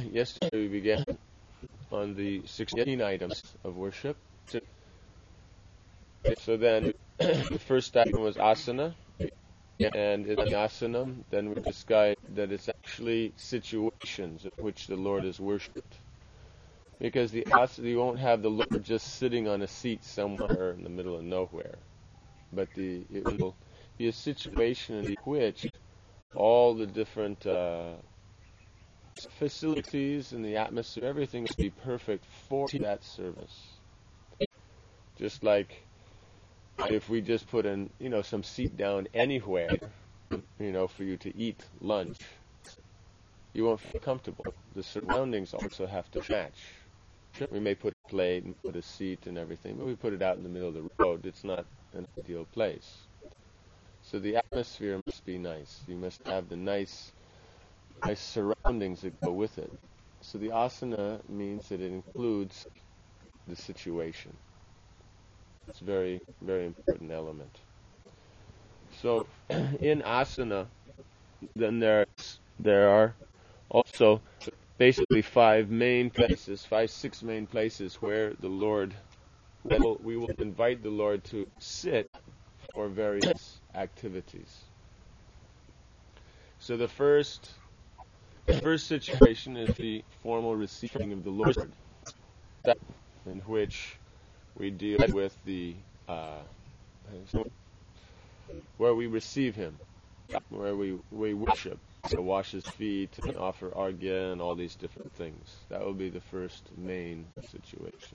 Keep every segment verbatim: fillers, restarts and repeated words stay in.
yesterday we began on the sixteen items of worship. So then the first item was asana, and in the asana, then we discussed that it's actually situations in which the Lord is worshipped. Because the asana, you won't have the Lord just sitting on a seat somewhere in the middle of nowhere, but the it will be a situation in which all the different uh, facilities and the atmosphere, everything will be perfect for that service. Just like if we just put in, you know, some seat down anywhere, you know, for you to eat lunch, you won't feel comfortable. The surroundings also have to match. We may put a plate and put a seat and everything, but we put it out in the middle of the road. It's not an ideal place. So the atmosphere must be nice. You must have the nice, nice surroundings that go with it. So the asana means that it includes the situation. It's a very, very important element. So in asana, then there's, there are also basically five main places, five, six main places where the Lord, will, we will invite the Lord to sit for various activities. So the first, the first situation is the formal receiving of the Lord, in which we deal with the, uh, where we receive Him, where we, we worship, to wash His feet, and offer argya, and all these different things. That will be the first main situation.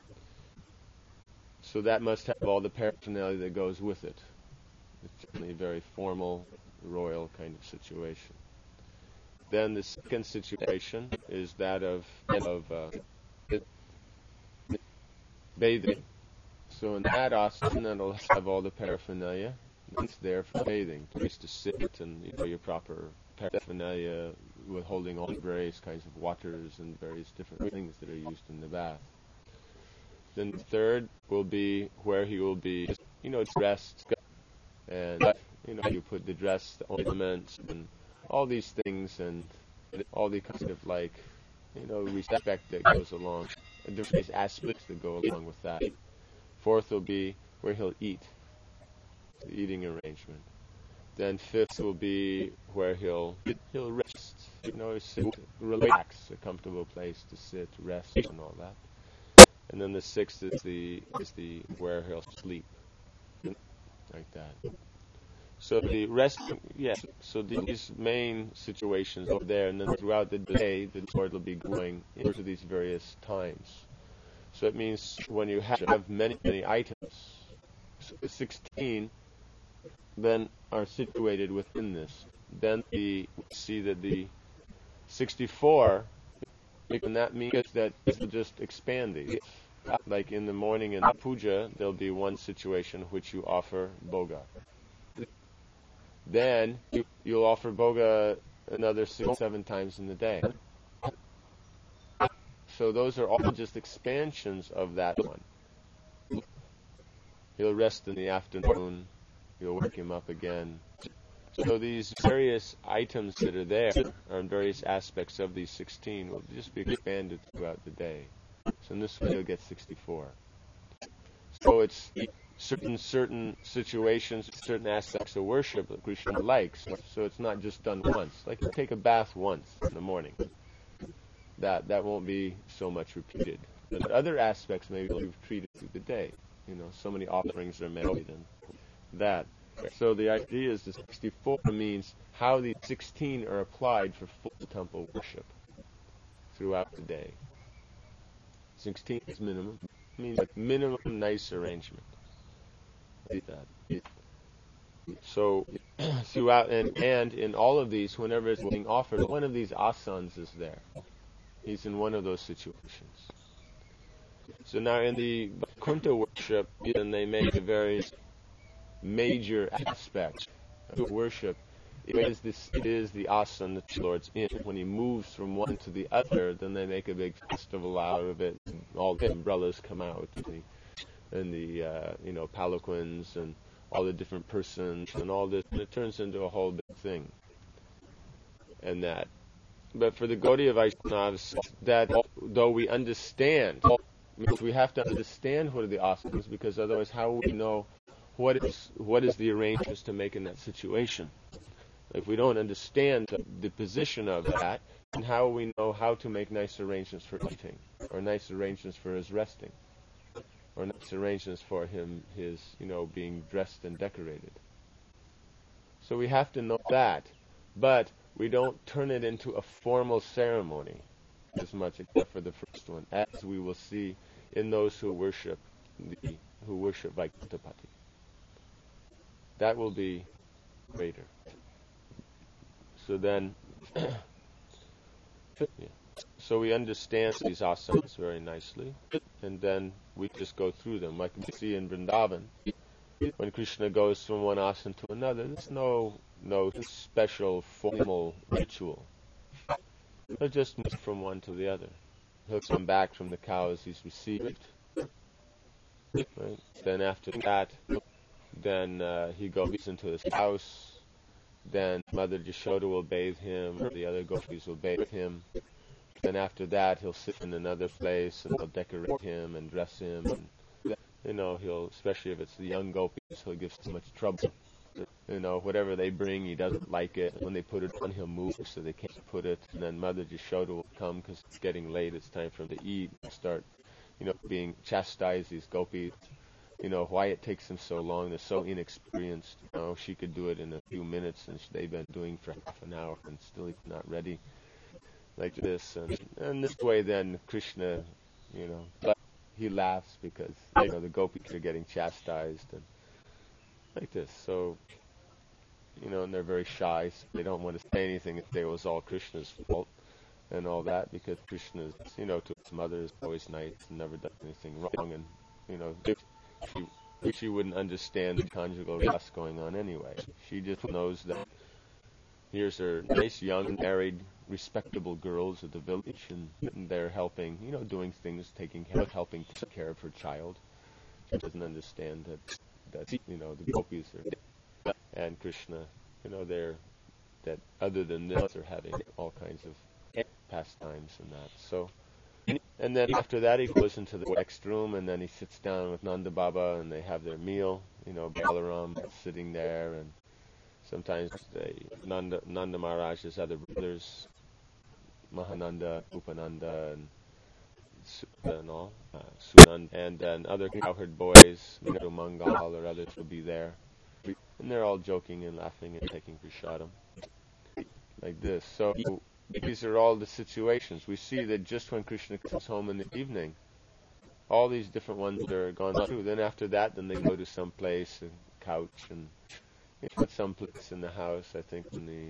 So that must have all the paraphernalia that goes with it. It's certainly a very formal, royal kind of situation. Then the second situation is that of, of uh, bathing. So in that asana, it'll have all the paraphernalia. It's there for bathing, place to sit, and you know, your proper paraphernalia with holding all various kinds of waters and various different things that are used in the bath. Then the third will be where he will be, you know, dressed, and you know, you put the dress, the ornaments, and all these things, and all the kind of like, you know, respect that goes along, and different aspects that go along with that. Fourth will be where he'll eat, the eating arrangement. Then fifth will be where he'll he'll rest, you know, sit, relax, a comfortable place to sit, rest, and all that. And then the sixth is the is the where he'll sleep, like that. So the rest, yes. So these main situations over there, and then throughout the day, the Lord will be going into these various times. So it means when you have many many items, so the sixteen then are situated within this. Then the we see that the sixty-four, and that means that it will just expand these. Like in the morning in the puja, there'll be one situation which you offer boga. Then you, you'll offer boga another six, seven times in the day. So those are all just expansions of that one. He'll rest in the afternoon. You'll wake him up again. So these various items that are there, or various aspects of these sixteen, will just be expanded throughout the day. So in this way, you'll get sixty-four. So it's certain certain situations, certain aspects of worship that Krishna likes. So it's not just done once. Like you take a bath once in the morning. That that won't be so much repeated. But other aspects maybe will be treated through the day. You know, so many offerings are made and that. So the idea is the sixty-four means how the sixteen are applied for full temple worship throughout the day. sixteen is minimum. It means like minimum nice arrangement. That. So throughout and, and in all of these, whenever it's being offered, one of these asanas is there. He's in one of those situations. So now in the Vaikuntha worship, then they make the various major aspects of worship. It is this. It is the asana that the Lord's in. When he moves from one to the other, then they make a big festival out of it. All the umbrellas come out, and the, and the uh, you know palanquins, and all the different persons, and all this, and it turns into a whole big thing. And that but for the Gaudiya Vaishnavas, that though we understand, means we have to understand what are the asanas, because otherwise how will we know what is what is the arrangements to make in that situation? If we don't understand the, the position of that, then how will we know how to make nice arrangements for eating, or nice arrangements for his resting, or nice arrangements for him his you know being dressed and decorated? So we have to know that, but we don't turn it into a formal ceremony as much, except for the first one, as we will see in those who worship the who worship Vaikuntapati. That will be greater. So then, yeah. So we understand these asanas very nicely, and then we just go through them. Like we see in Vrindavan, when Krishna goes from one asana to another, there's no no special formal ritual. He'll just move from one to the other. He'll come back from the cows he's received. Right? Then after that, then uh, he goes into his house. Then Mother Yashoda will bathe him, or the other gopis will bathe him. Then after that, he'll sit in another place, and they'll decorate him and dress him. And, you know, he'll, especially if it's the young gopis, he'll give so much trouble. You know, whatever they bring, he doesn't like it. When they put it on, he'll move so they can't put it. And then Mother Yashoda will come because it's getting late. It's time for them to eat. Start, you know, being chastised, these gopis. You know, why it takes them so long. They're so inexperienced. You know, she could do it in a few minutes, and they've been doing for half an hour and still not ready. Like this. And, and this way, then, Krishna, you know, but he laughs because, you know, the gopis are getting chastised. And like this. So, you know, and they're very shy, so they don't want to say anything if it was all Krishna's fault and all that, because Krishna's, you know, to his mother is always nice and never does anything wrong, and, you know, she, she wouldn't understand the conjugal rest going on anyway. She just knows that here's her nice, young, married, respectable girls of the village, and, and they're helping, you know, doing things, taking care of, helping take care of her child. She doesn't understand that, that you know, the gopis are, and Krishna, you know, they're, that other than this, they're having all kinds of pastimes and that. So, and then after that, he goes into the next room, and then he sits down with Nanda Baba, and they have their meal. You know, Balaram is sitting there, and sometimes they, Nanda, Nanda Maharaj's other brothers, Mahananda, Upananda, and Sudha and all, uh, Sunand, and then other cowherd boys, Mangal Mangal or others will be there. And they're all joking and laughing and taking prashadam. Like this. So these are all the situations. We see that just when Krishna comes home in the evening, all these different ones are gone through. Then after that, then they go to some place, a couch, and you know, some place in the house, I think in the...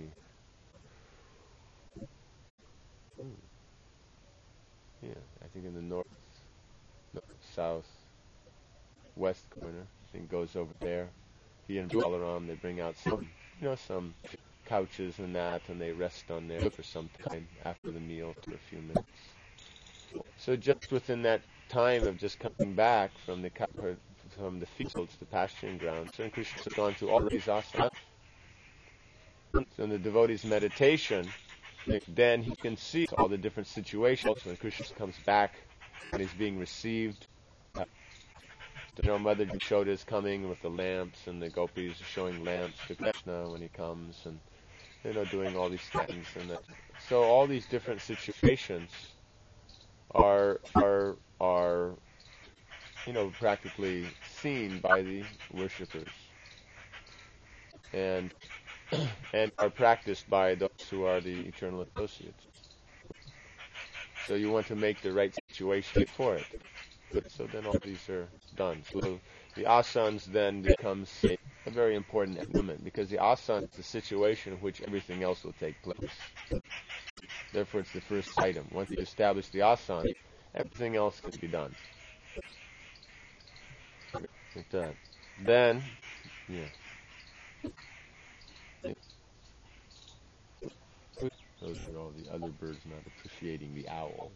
Hmm, yeah, I think in the north, north, south, west corner. I think goes over there. He and Balaram, they bring out some, you know, some couches and that, and they rest on there for some time after the meal for a few minutes. So just within that time of just coming back from the from the fields, the pasturing grounds, so Krishna has gone through all these asanas. So in the devotee's meditation, then he can see all the different situations when Krishna comes back and he's being received. Uh, you know, Mother Yashoda is coming with the lamps, and the gopis are showing lamps to Krishna when he comes, and you know, doing all these things, and that. So all these different situations are are are you know practically seen by the worshippers, and and are practiced by those who are the eternal associates. So you want to make the right situation for it. So then all these are done. So the asanas then becomes a, a very important element, because the asana is the situation in which everything else will take place. Therefore, it's the first item. Once you establish the asana, everything else can be done. Like that. Then, yeah. yeah. Those are all the other birds not appreciating the owl.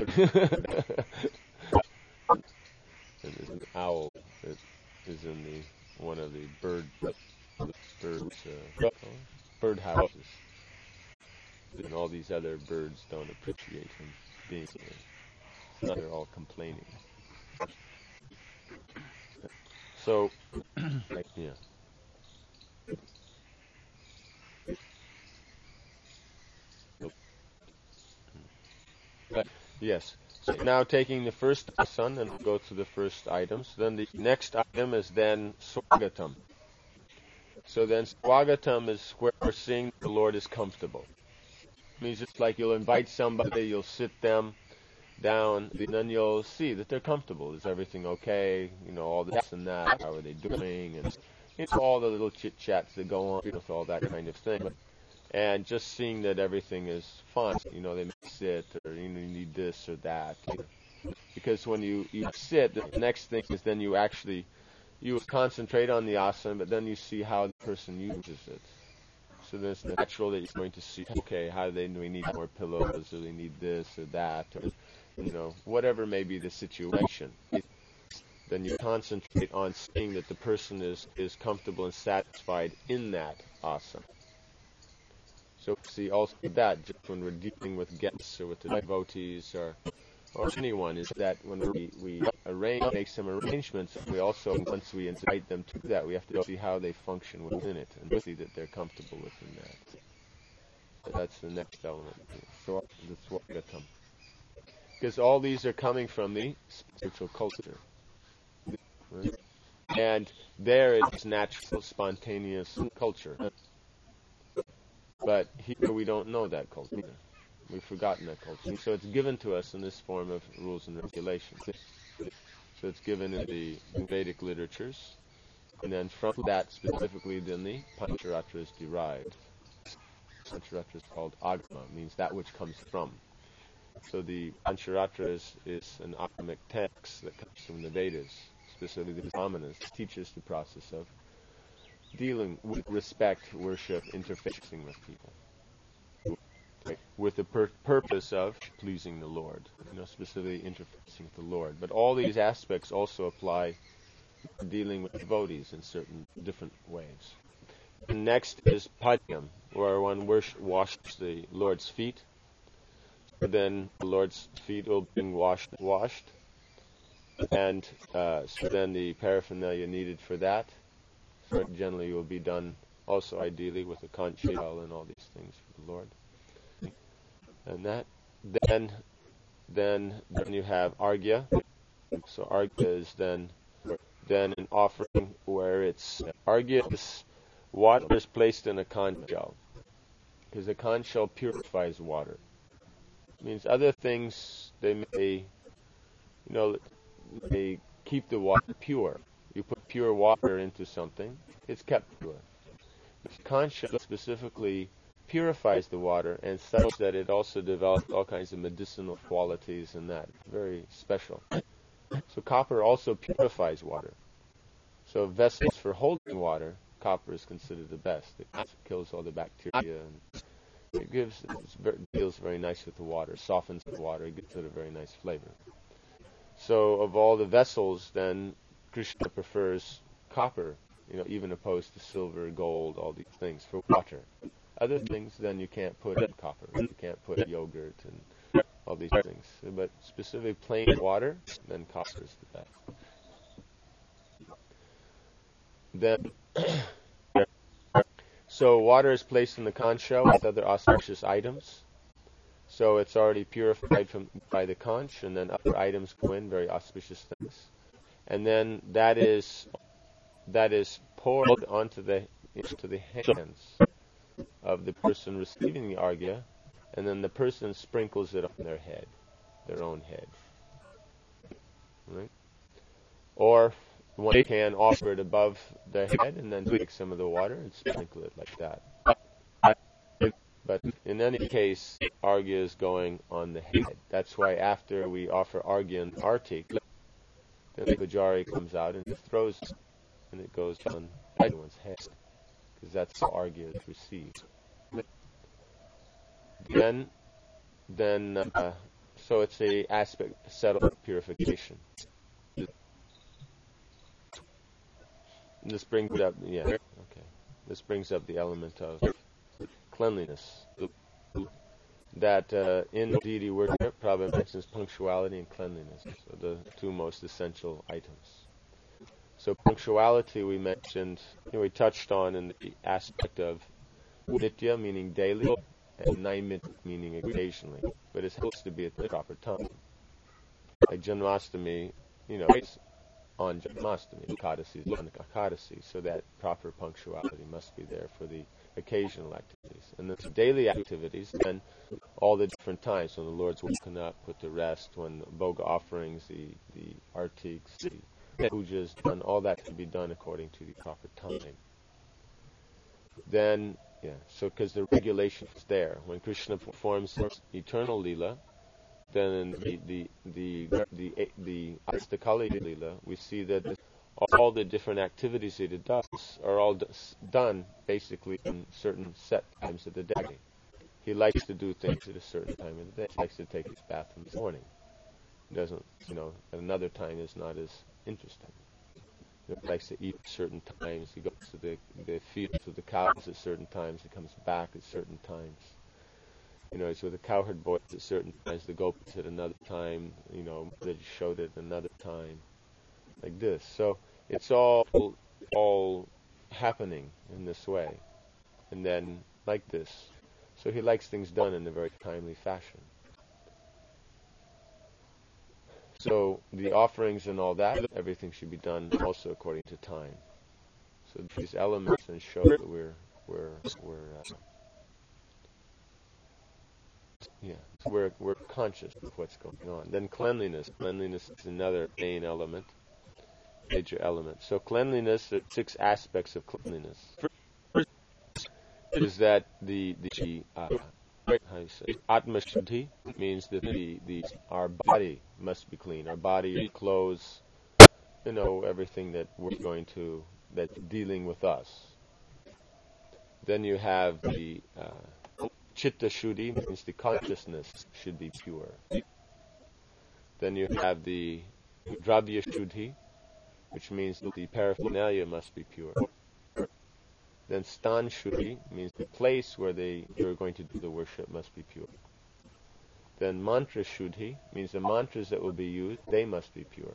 And there's an owl that is in the one of the bird birds uh, bird houses. and all these other birds don't appreciate him being here. So they're all complaining. So, yeah. But, yes. So now taking the first sun, and we'll go to the first items. Then the next item is then Swagatam. So then Swagatam is where we're seeing the Lord is comfortable. It means it's like you'll invite somebody, you'll sit them down, and then you'll see that they're comfortable. Is everything okay? You know, all this and that. How are they doing? And it's all the little chit chats that go on with all that kind of thing. And just seeing that everything is fine. You know, they may sit, or you know, you need this or that. Because when you, you sit, the next thing is then you actually you concentrate on the asana, but then you see how the person uses it. So then it's natural that you're going to see, okay, how do they do we need more pillows, or they need this or that, or you know, whatever may be the situation. Then you concentrate on seeing that the person is, is comfortable and satisfied in that asana. So see also that just when we're dealing with guests or with the devotees or or anyone, is that when we, we arrange, make some arrangements, we also, once we invite them to that, we have to see how they function within it and see that they're comfortable within that. So that's the next element. So the Swagatam. Because all these are coming from the spiritual culture. Right? And there it's natural, spontaneous culture. But here we don't know that culture. We've forgotten that culture. So it's given to us in this form of rules and regulations. So it's given in the Vedic literatures. And then from that specifically, then the Pancharatra is derived. Pancharatra is called Agama, means that which comes from. So the Pancharatra is, is an agamic text that comes from the Vedas, specifically the Brahmanas, teaches the process of dealing with respect, worship, interfacing with people. With the pur- purpose of pleasing the Lord, you know, specifically interfacing with the Lord. But all these aspects also apply to dealing with devotees in certain different ways. And next is Padyam, where one worsh- washes the Lord's feet. Then the Lord's feet will be washed, washed, and uh, so then the paraphernalia needed for that, so generally will be done also ideally with a conch shell and all these things for the Lord. And that, then, then, then you have Arghya. So Arghya is then, then an offering where it's Arghya is water is placed in a conch shell, because a conch shell purifies water. It means other things they may, you know, they keep the water pure. You put pure water into something, it's kept pure. The conch shell specifically purifies the water, and such that it also develops all kinds of medicinal qualities and that. Very special. So copper also purifies water. So vessels for holding water, copper is considered the best. It kills all the bacteria, and it gives, it deals very nice with the water, softens the water, it gives it a very nice flavor. So of all the vessels, then Krishna prefers copper, you know, even opposed to silver, gold, all these things for water. Other things, then you can't put in copper. You can't put yogurt and all these things. But specifically plain water, then copper is the best. Then, so water is placed in the conch shell with other auspicious items. So it's already purified from by the conch, and then other items go in, very auspicious things. And then that is that is poured onto the into the hands of the person receiving the arghya, and then the person sprinkles it on their head, their own head. Right? Or one can offer it above the head and then take some of the water and sprinkle it like that. But in any case, arghya is going on the head. That's why after we offer arghya and artik, then the pujari comes out and throws it, and it goes on everyone's head, because that's how arghya is received. Then, then, uh, so it's a aspect settled purification. This brings up, yeah, okay. This brings up the element of cleanliness. that uh, in deity worship, Prabhupada mentions punctuality and cleanliness, so the two most essential items. So punctuality we mentioned, you know, we touched on in the aspect of nitya, meaning daily, and naimit, meaning occasionally, but it has to be at the proper time. Like Janmashtami, you know, it's on Janmashtami, Ekadasi is on Ekadasi, so that proper punctuality must be there for the occasional activities. And the daily activities, then all the different times, when the Lord's woken up, put to rest, when the Bhoga offerings, the, the artiks, the pujas, done, all that can be done according to the proper time. Then, yeah, so because the regulation is there. When Krishna performs his eternal Leela, then in the the the the the, the Astakali Leela, we see that all the different activities that it does are all d- done basically in certain set times of the day. He likes to do things at a certain time of the day. He likes to take his bath in the morning. He doesn't, you know, at another time is not as interesting. He likes to eat at certain times. He goes to the, the fields with the cows at certain times. He comes back at certain times. You know, he's with the cowherd boys at certain times, the gopis at another time, you know, that he showed at another time. Like this. So it's all all happening in this way. And then like this. So he likes things done in a very timely fashion. So the offerings and all that, everything should be done also according to time. So these elements then show that we're we're we're uh, yeah we're we're conscious of what's going on. Then cleanliness. Cleanliness is another main element, major element. So cleanliness, there are six aspects of cleanliness. First is that the the uh, how you say Atma Shuddhi means that the the our body must be clean. Our body, clothes, you know, everything that we're going to, that's dealing with us. Then you have the uh, Chitta Shuddhi, means the consciousness should be pure. Then you have the Dravya Shuddhi, which means that the paraphernalia must be pure. Then Stan Shuddhi means the place where they you're going to do the worship must be pure. Then Mantra Shuddhi means the mantras that will be used, they must be pure.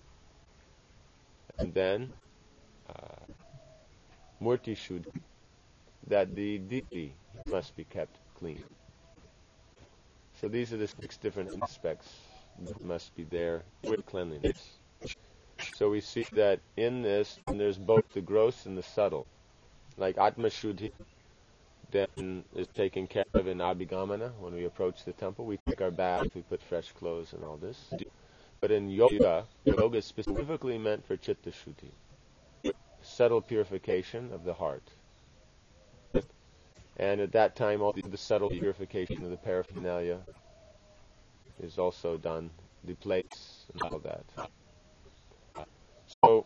And then uh, Murti Shuddhi, that the deity must be kept clean. So these are the six different aspects that must be there with cleanliness. So we see that in this, there's both the gross and the subtle. Like Atma Shuddhi, then is taken care of in Abhigamana. When we approach the temple, we take our bath, we put fresh clothes and all this. But in yoga, yoga is specifically meant for Chitta Shuddhi, subtle purification of the heart. And at that time, all the, the subtle purification of the paraphernalia is also done, the plates and all that. So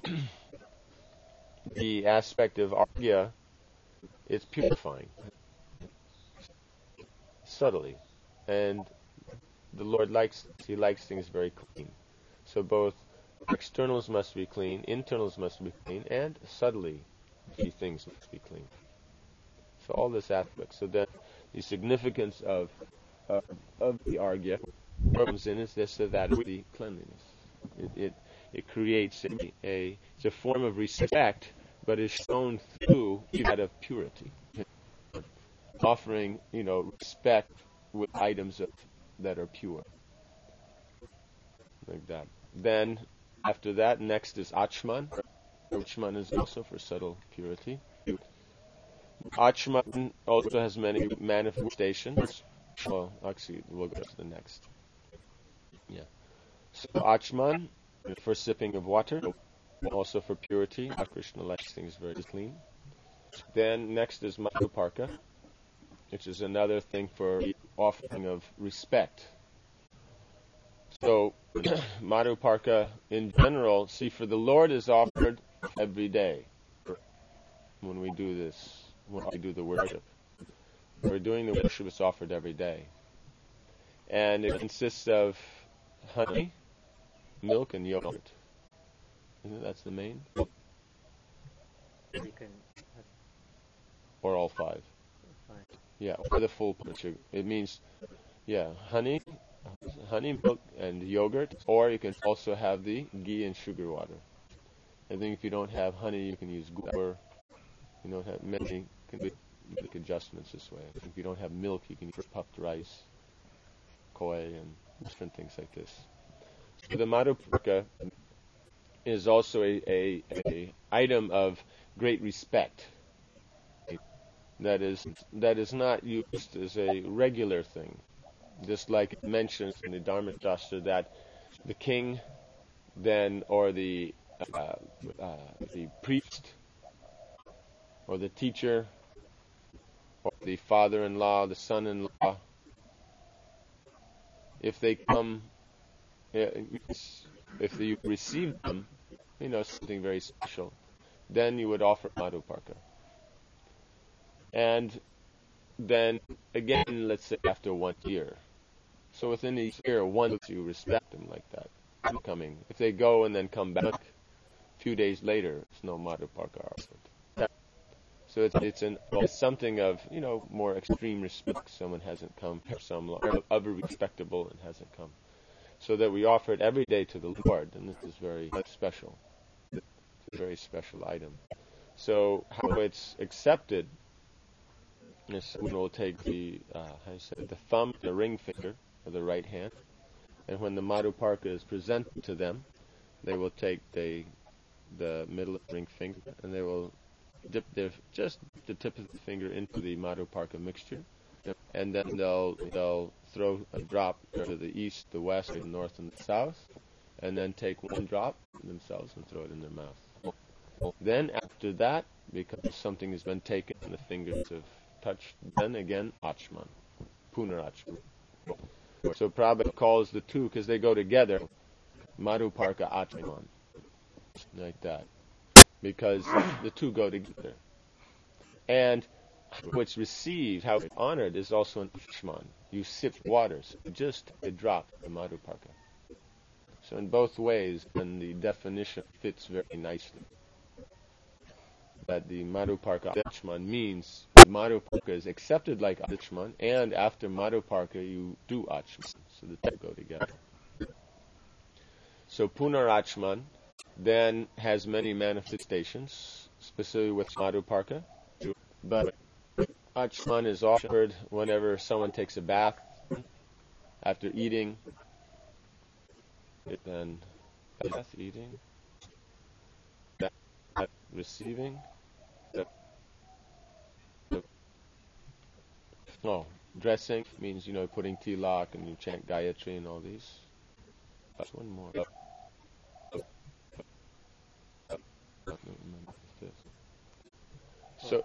the aspect of argya is purifying subtly, and the Lord likes He likes things very clean. So both externals must be clean, internals must be clean, and subtly the things must be clean. So all this aspect. So that the significance of of, of the argya comes in is this, so that is the cleanliness. It it, it creates a, a it's a form of respect, but is shown through that of purity. Offering, you know, respect with items of, that are pure. Like that. Then, after that, next is Achman. Achman is also for subtle purity. Achman also has many manifestations. Well, actually, we'll go to the next. Yeah. So Achman, for sipping of water, also for purity. Krishna likes things very clean. Then next is Madhuparka, which is another thing for offering of respect. So, Madhuparka in general, see, for the Lord is offered every day when we do this, when we do the worship. When we're doing the worship, it's offered every day. And it consists of honey, milk, and yogurt. Isn't that's the main? You can have Or all five? five. Yeah, or the full plant sugar. It means, yeah, honey, honey, milk, and yogurt, or you can also have the ghee and sugar water. I think if you don't have honey, you can use gur. You don't have many can make adjustments this way. If you don't have milk, you can use puffed rice, koi, and different things like this. So the madhupurka is also a, a, a item of great respect. That is that is not used as a regular thing. Just like it mentions in the Dharma Shastra that the king then or the uh, uh, the priest or the teacher or the father-in-law, the son-in-law, if they come, if you receive them, you know, something very special, then you would offer madhuparka. And then again, let's say after one year. So within a year, once you respect them like that, coming. If they go and then come back a few days later, it's no madhuparka offered. So it's it's an it's something of, you know, more extreme respect. Someone hasn't come, or some other respectable and hasn't come. So that we offer it every day to the Lord, and this is very special. It's a very special item. So how it's accepted is we will take the uh, how you say, the thumb, the ring finger of the right hand, and when the madhuparka is presented to them, they will take the the middle ring finger and they will dip their just the tip of the finger into the madhuparka mixture, and then they'll they'll throw a drop to the east, the west, the north, and the south, and then take one drop themselves and throw it in their mouth. Then after that, because something has been taken and the fingers have touched, then again achman, punarachman. So Prabhupada calls the two because they go together, madhuparka achman, like that, because the two go together. And what's received, how it's honored, is also an achman. You sip water, so just a drop of madhuparka. So in both ways, and the definition fits very nicely. That the madhuparka achman means madhuparka is accepted like achman, and after madhuparka you do achman. So the two go together. So punarachman then has many manifestations, specifically with madhuparka. But achman is offered whenever someone takes a bath, after eating, then bath, eating, bath, receiving. No, dressing means, you know, putting tilak and you chant Gayatri and all these. That's one more. I don't remember this. So,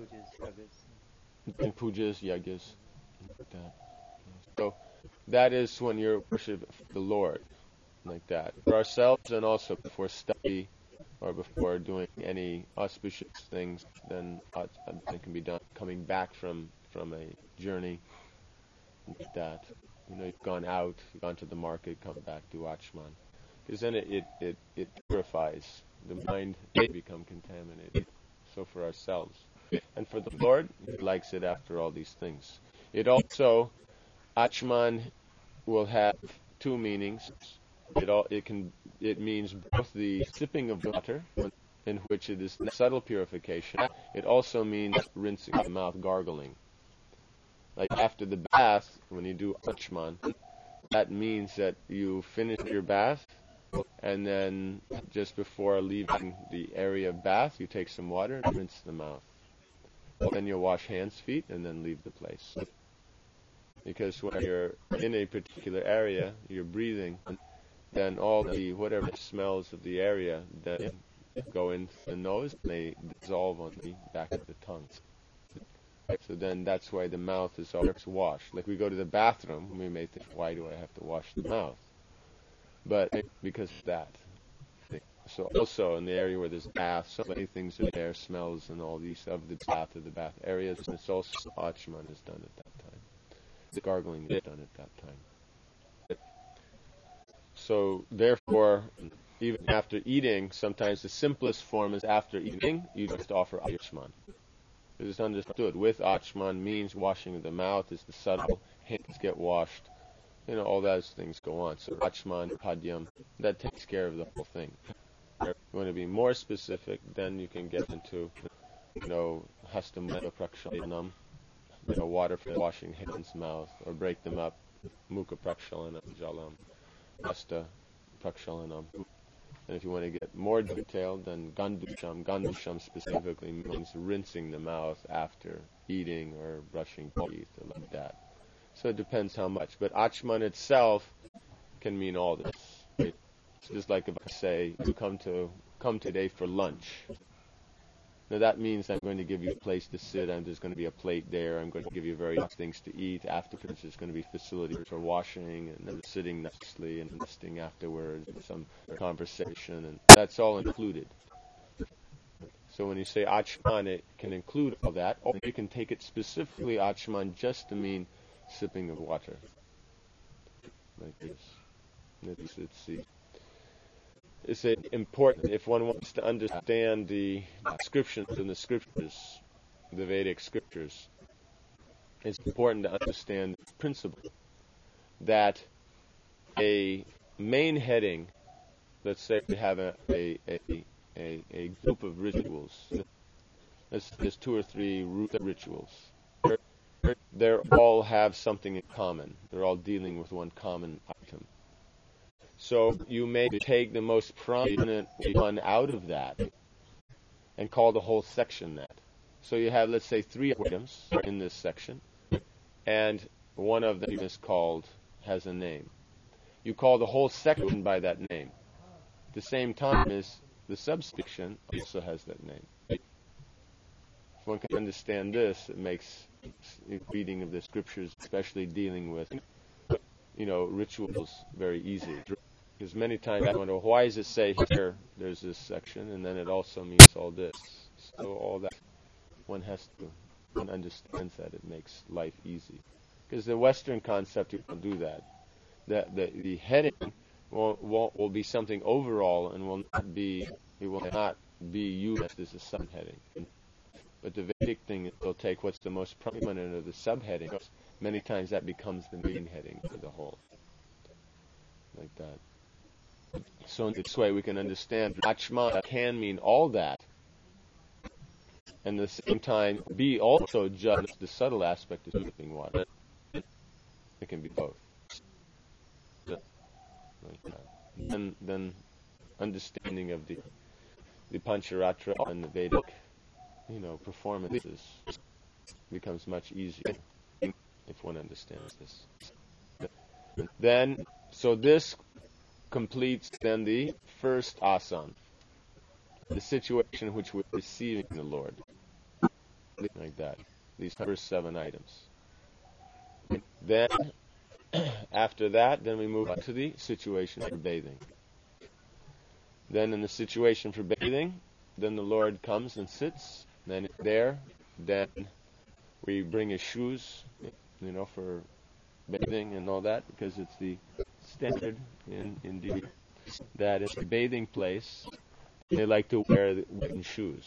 in pujas, yagas, like that. So, that is when you're worshiping the Lord, like that. For ourselves and also before study or before doing any auspicious things, then uh, it can be done coming back from, from a journey, like that. You know, you've gone out, you've gone to the market, come back, do achman. Because then it, it, it, it purifies. The mind may become contaminated. So for ourselves. And for the Lord, He likes it after all these things. It also, achman will have two meanings. It all it can it means both the sipping of water, in which it is subtle purification. It also means rinsing the mouth, gargling. Like after the bath, when you do achman, that means that you finish your bath, and then just before leaving the area of bath, you take some water and rinse the mouth. Then you'll wash hands, feet, and then leave the place. Because when you're in a particular area, you're breathing, then all the whatever smells of the area then go into the nose, and they dissolve on the back of the tongue. So then that's why the mouth is always washed. Like we go to the bathroom, we may think, why do I have to wash the mouth? But because of that. So also in the area where there's baths, so many things are there, smells and all these of the bath of the bath areas, and it's also achman is done at that time. The gargling is done at that time. So therefore, even after eating, sometimes the simplest form is after eating, you just offer achman. It's understood. With Achman means washing of the mouth is the subtle, hands get washed, you know, all those things go on. So Achman, Padyam, that takes care of the whole thing. If you want to be more specific, then you can get into, you know, Hastamukha Prakshalanam, you know, water for washing hands, mouth, or break them up, Mukha Prakshalanam, Jalam, Hasta Prakshalanam. And if you want to get more detailed, then Gandusham, Gandusham specifically means rinsing the mouth after eating or brushing teeth or like that. So it depends how much. But Achman itself can mean all this. Right? It's just like if I say, you come to come today for lunch. Now that means I'm going to give you a place to sit, and there's going to be a plate there. I'm going to give you various things to eat. Afterwards, there's going to be facilities for washing, and then sitting nicely and resting afterwards, and some conversation, and that's all included. So when you say Achman, it can include all that, or you can take it specifically Achman just to mean sipping of water, like this. It's, it's the It's important if one wants to understand the descriptions in the scriptures, the Vedic scriptures. It's important to understand the principle that a main heading, let's say we have a a, a, a, a group of rituals. There's, there's two or three root rituals. They all have something in common. They're all dealing with one common item. So you may take the most prominent one out of that and call the whole section that. So you have, let's say, three items in this section, and one of them is called, has a name. You call the whole section by that name. At the same time as the subsection also has that name. If one can understand this, it makes reading of the scriptures, especially dealing with, you know, rituals, very easy. Because many times I wonder, why does it say here there's this section, and then it also means all this? So all that, one has to, one understands that, it makes life easy. Because the Western concept, you don't do that. The, the, the heading will, will, will be something overall, and will not be, it will not be used as a subheading. But the Vedic thing is they'll take what's the most prominent of the subheadings. Many times that becomes the main heading for the whole. Like that. So in this way we can understand Achman can mean all that, and at the same time be also just the subtle aspect of sipping water. It can be both. Like that. And then understanding of the the Pancharatra and the Vedic, you know, performances becomes much easier if one understands this. Then, so this completes then the first asan, the situation in which we're receiving the Lord, like that. These first seven items. Then, after that, then we move on to the situation for bathing. Then, in the situation for bathing, then the Lord comes and sits. Then there, then we bring his shoes, you know, for bathing and all that, because it's the standard in India that is the bathing place. They like to wear the wooden shoes,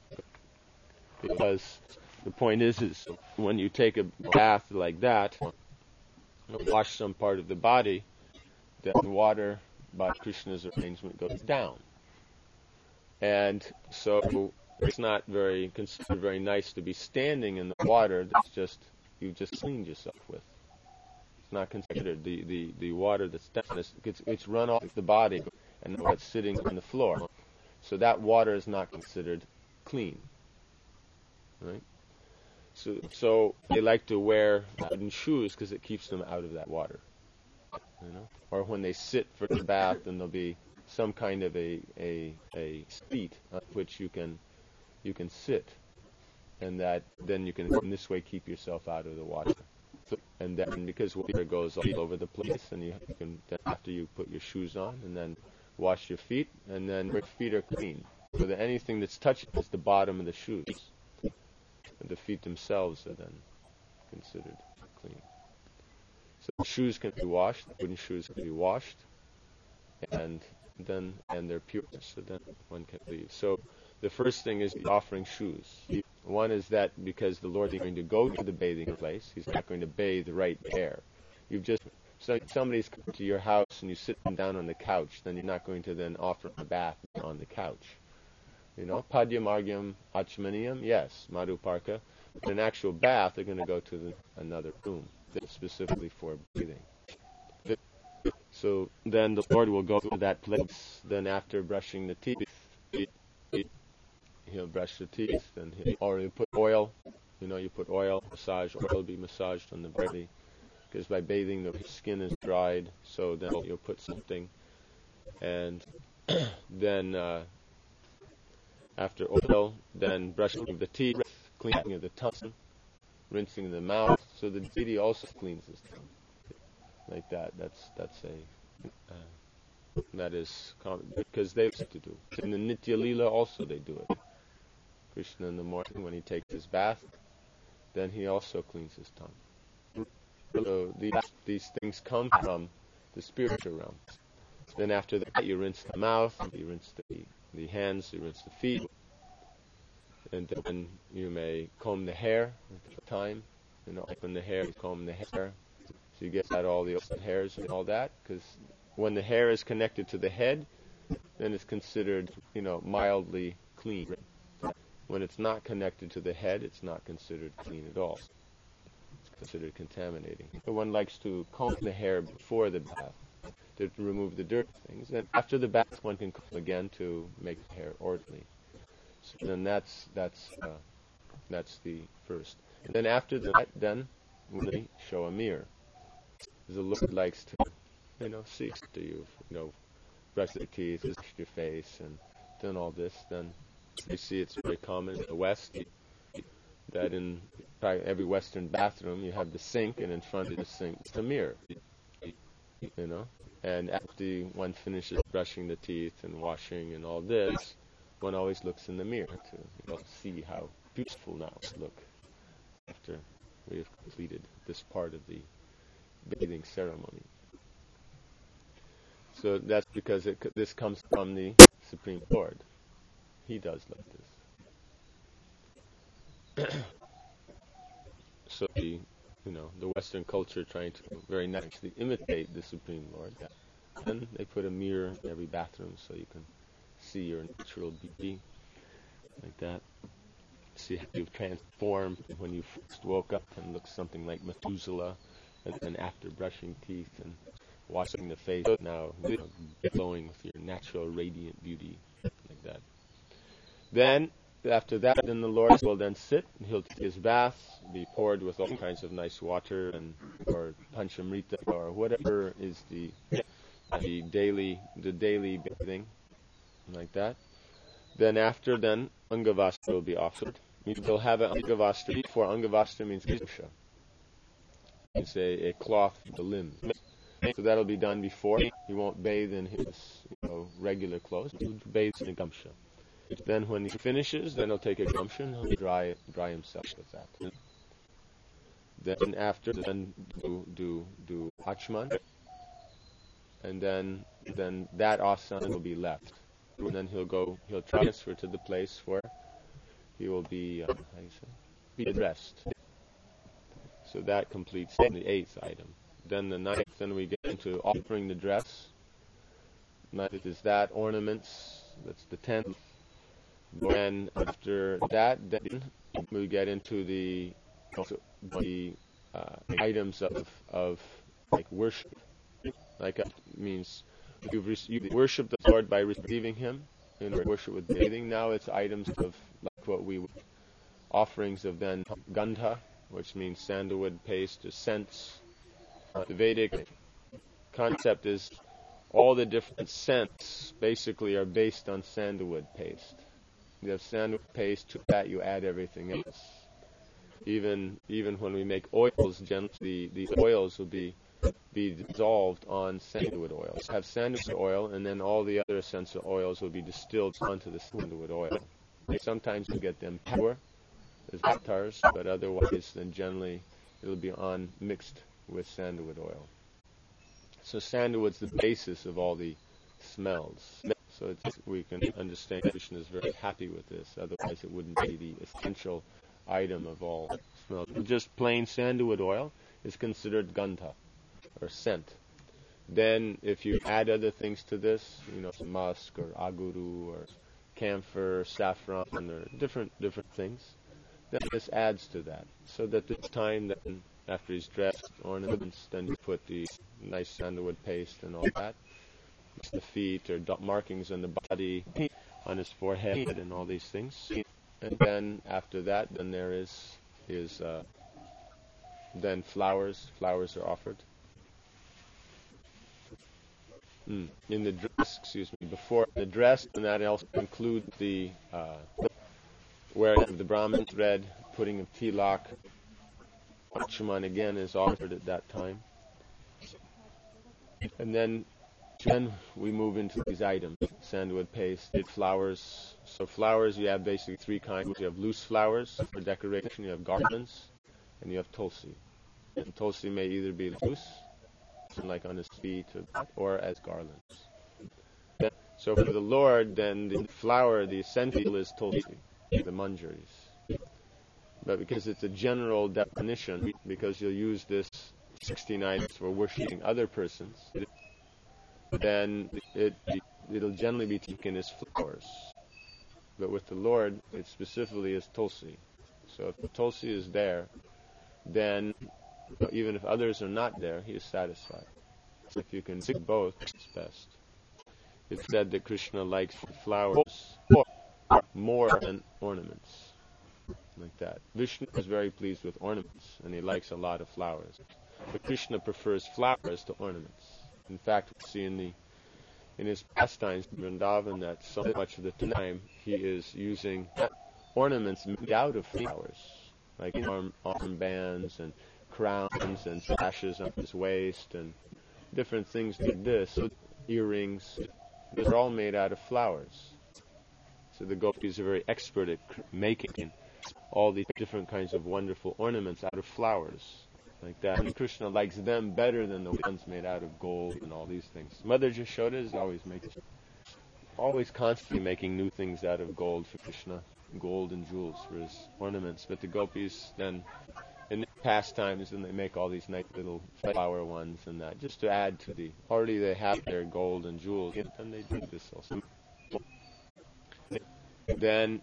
because the point is, is when you take a bath like that, wash some part of the body, then water by Krishna's arrangement goes down, and so it's not very considered very nice to be standing in the water that's just you've just cleaned yourself with. It's not considered the the, the water that's down. It's, it's it's run off the body and now it's sitting on the floor. So that water is not considered clean, right? So, so they like to wear wooden shoes because it keeps them out of that water, you know. Or when they sit for the bath, then there'll be some kind of a a a seat on which you can you can sit, and that then you can in this way keep yourself out of the water. So, and then because water goes all over the place, and you, you can then after you put your shoes on, and then wash your feet, and then your feet are clean. So that anything that's touched is the bottom of the shoes. And the feet themselves are then considered clean. So the shoes can be washed, wooden shoes can be washed, and then and they're pure. So then one can leave. So The first thing is the offering shoes. One is that because the Lord is going to go to the bathing place, He's not going to bathe right there. You've just so somebody's come to your house and you sit them down on the couch, then you're not going to then offer a bath on the couch. You know, padyam, argyam, achmaniyam, yes, madhuparka. But an actual bath, they're going to go to the, another room that's specifically for bathing. So then the Lord will go to that place. Then after brushing the teeth, he'll brush the teeth, and he'll, or he'll put oil. You know, you put oil, massage, oil will be massaged on the body. Because by bathing, the skin is dried, so then you'll put something. And then uh, after oil, then brushing of the teeth, cleaning of the tongue, rinsing the mouth. So the deity also cleans his tongue. Like that. That's that's a uh, that is common, because they have to do. In the Nitya Leela also they do it. Krishna in the morning when he takes his bath, then he also cleans his tongue. So these these things come from the spiritual realm. Then after that you rinse the mouth, you rinse the the hands, you rinse the feet, and then you may comb the hair at the time. You know, open the hair, comb the hair. So you get out all the open hairs and all that, because when the hair is connected to the head, then it's considered, you know, mildly clean. When it's not connected to the head, it's not considered clean at all. It's considered contaminating. So one likes to comb the hair before the bath to remove the dirt things, and after the bath, one can comb again to make the hair orderly. So then that's that's uh, that's the first. And then after that, then we show a mirror. The Lord likes to, you know, see to you, you know, brush your teeth, wash your face, and done all this. Then you see it's very common in the West that in every Western bathroom you have the sink, and in front of the sink is a mirror. You know, and after one finishes brushing the teeth and washing and all this, one always looks in the mirror to, you know, see how beautiful now we look after we have completed this part of the bathing ceremony. So that's because it, this comes from the Supreme Lord. He does like this. So the, you know, the Western culture trying to very nicely imitate the Supreme Lord. Then they put a mirror in every bathroom so you can see your natural beauty, like that. See how you've transformed when you first woke up and looked something like Methuselah, and then after brushing teeth and washing the face, now, you know, glowing with your natural radiant beauty, like that. Then, after that, then the Lord will then sit, and he'll take his bath, be poured with all kinds of nice water, and or panchamrita, or whatever is the the daily the daily bathing, like that. Then after, then Angavastra will be offered. They'll have an Angavastra. Before Angavastra means Visha. It's a, a cloth for the limbs. So that'll be done before. He won't bathe in his, you know, regular clothes. He'll bathe in a gamsha. Then when he finishes, then he'll take a gamsha and he'll dry dry himself with that. Then after, then do do do achman, and then then that asana will be left. And then he'll go, he'll transfer to the place where he will be, uh, how do you say, be addressed. So that completes the eighth item. Then the ninth, then we get into offering the dress. Ninth is that, ornaments, that's the tenth. Then after that, then we get into the the uh, items of, of like worship. Like it means you've re- you worship the Lord by receiving Him, and worship with bathing. Now it's items of like what we offerings of then gandha, which means sandalwood paste or scents. Uh, the Vedic concept is all the different scents basically are based on sandalwood paste. You have sandalwood paste, to that you add everything else. Even even when we make oils, generally the, the oils will be be dissolved on sandalwood oil. So have sandalwood oil, and then all the other essential oils will be distilled onto the sandalwood oil. Sometimes you get them pure as avatars, but otherwise, then generally it'll be on mixed with sandalwood oil. So sandalwood's the basis of all the smells. So it's, we can understand Krishna is very happy with this. Otherwise, it wouldn't be the essential item of all smells. Just plain sandalwood oil is considered gandha, or scent. Then, if you add other things to this, you know, musk or aguru or camphor, saffron, or different different things, then this adds to that. So that this time, then after he's dressed, ornaments, then you put the nice sandalwood paste and all that. The feet or dot markings on the body, on his forehead, and all these things. And then after that, then there is is uh, then flowers. Flowers are offered. Mm. In the dress, excuse me, before the dress, and that also includes the uh, wearing of the Brahmin thread, putting of tilak. Lakshman again is offered at that time. And then then we move into these items: sandalwood paste, flowers. So flowers, you have basically three kinds. You have loose flowers for decoration, you have garlands, and you have tulsi. And tulsi may either be loose, like on his feet, or, or as garlands. So for the Lord, then the flower, the essential is tulsi, the manjaris. But because it's a general definition, because you'll use this sixteen items for worshipping other persons, then it, it'll generally be taken as flowers. But with the Lord, it specifically is tulsi. So if the tulsi is there, then even if others are not there, he is satisfied. So if you can do both, it's best. It's said that Krishna likes flowers more than ornaments, like that. Vishnu is very pleased with ornaments, and he likes a lot of flowers. But Krishna prefers flowers to ornaments. In fact, we see in the in his pastimes in Vrindavan that so much of the time he is using ornaments made out of flowers, like arm, arm bands and crowns and sashes on his waist and different things like this, earrings. They're all made out of flowers. So the gopis are very expert at making all these different kinds of wonderful ornaments out of flowers, like that. And Krishna likes them better than the ones made out of gold and all these things. Mother Jashoda is always making, always constantly making new things out of gold for Krishna, gold and jewels for his ornaments. But the gopis then, in their pastimes, then they make all these nice little flower ones and that, just to add to the, already they have their gold and jewels, and then they do this also. Then,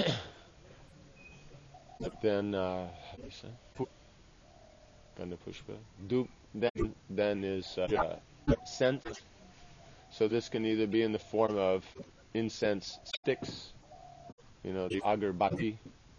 then, uh, how do you say? Gandha Pushpa. Dup, then, then is uh, scent. So this can either be in the form of incense sticks, you know, the agarbatti.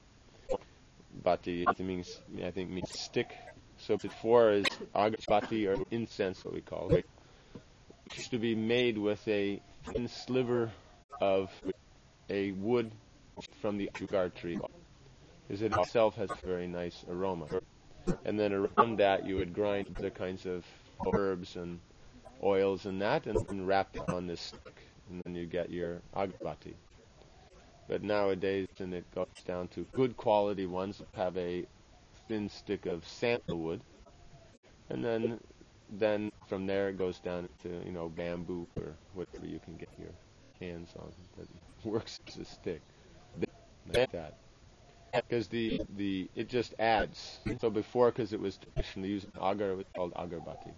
Bhati means, I think, means stick. So before is agarbatti, or incense, what we call it. It used to be made with a thin sliver of a wood from the agar tree, because it itself has a very nice aroma. And then around that you would grind other kinds of herbs and oils and that, and, and wrap it on this stick, and then you get your agarbatti. But nowadays, then it goes down to good quality ones that have a thin stick of sandalwood, and then then from there it goes down to, you know, bamboo or whatever you can get your hands on that works as a stick, like that. Because the the it just adds. So before, because it was traditionally used in agar, it was called agarbatti.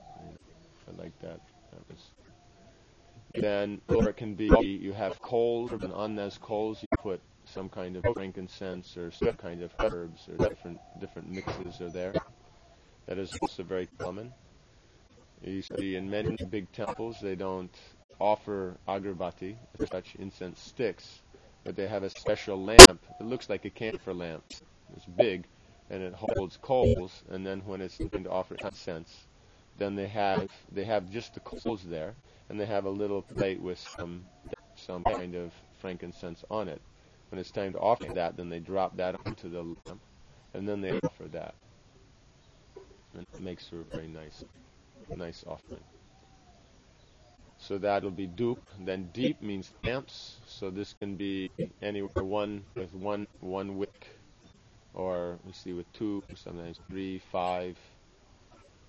I like that. That was. Then, or it can be, you have coals, and on those coals you put some kind of frankincense or some kind of herbs, or different different mixes are there. That is also very common. You see in many big temples they don't offer agarbatti, such incense sticks, but they have a special lamp. It looks like a camphor lamp. It's big, and it holds coals. And then when it's time to offer incense, then they have they have just the coals there, and they have a little plate with some some kind of frankincense on it. When it's time to offer that, then they drop that onto the lamp, and then they offer that. And it makes for a very nice, nice offering. So that'll be dup. Then deep means lamps. So this can be anywhere one with one one wick, or we see with two, sometimes three, five,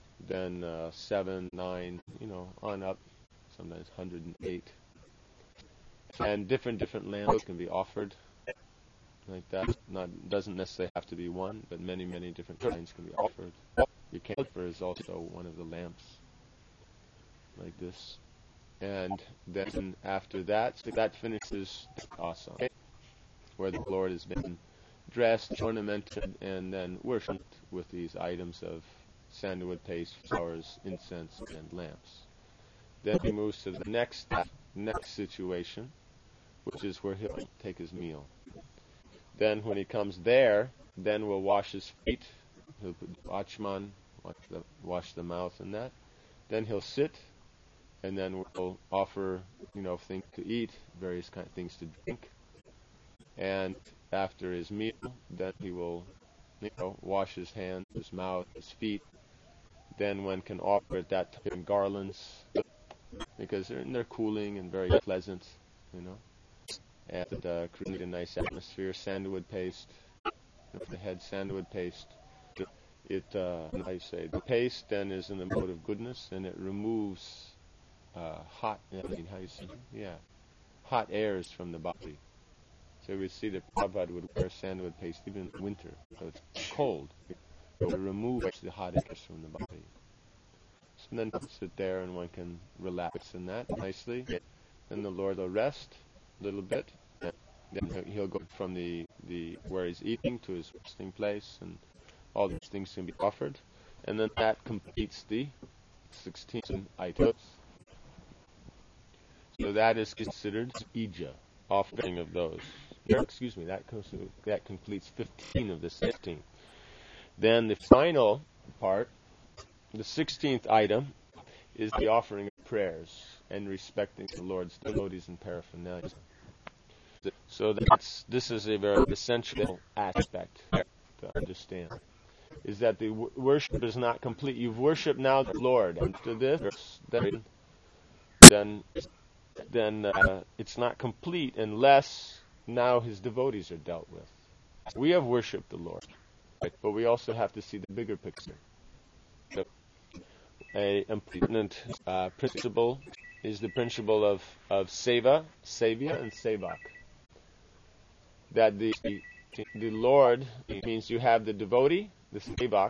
then uh, seven, nine, you know, on up. Sometimes one hundred eight. and different different lamps can be offered like that. Not doesn't necessarily have to be one, but many many different kinds can be offered. Your camphor is also one of the lamps like this. And then after that, so that finishes the asana, where the Lord has been dressed, ornamented, and then worshipped with these items of sandalwood paste, flowers, incense, and lamps. Then he moves to the next next situation, which is where he'll take his meal. Then when he comes there, then we'll wash his feet. He'll put achman, wash the, wash the mouth and that. Then he'll sit, and then we'll offer, you know, things to eat, various kind of things to drink. And after his meal, then he will, you know, wash his hands, his mouth, his feet. Then one can offer at that time garlands, because they're, they're cooling and very pleasant, you know, and uh, create a nice atmosphere. Sandalwood paste, for the head, sandalwood paste. It, uh, I say, the paste then is in the mode of goodness, and it removes uh, hot, I mean, how you say, yeah, hot airs from the body. So we see that Prabhupada would wear sandalwood paste even in winter, so it's cold. It will remove the hot airs from the body. So then sit there and one can relax in that nicely. Then the Lord will rest a little bit. Then he'll go from the, the where he's eating to his resting place, and all these things can be offered. And then that completes the sixteen items. So that is considered ija, offering of those. Excuse me, that comes to, that completes fifteen of the sixteen. Then the final part, the sixteenth item, is the offering of prayers and respecting the Lord's devotees and paraphernalia. So that's this is a very essential aspect to understand. Is that the w- worship is not complete. You've worshipped now the Lord. After this, then then then uh, it's not complete unless now his devotees are dealt with. We have worshipped the Lord, right? But we also have to see the bigger picture. So a important uh, principle is the principle of, of seva, sevya, and sevak. That the the Lord means you have the devotee, the sevak,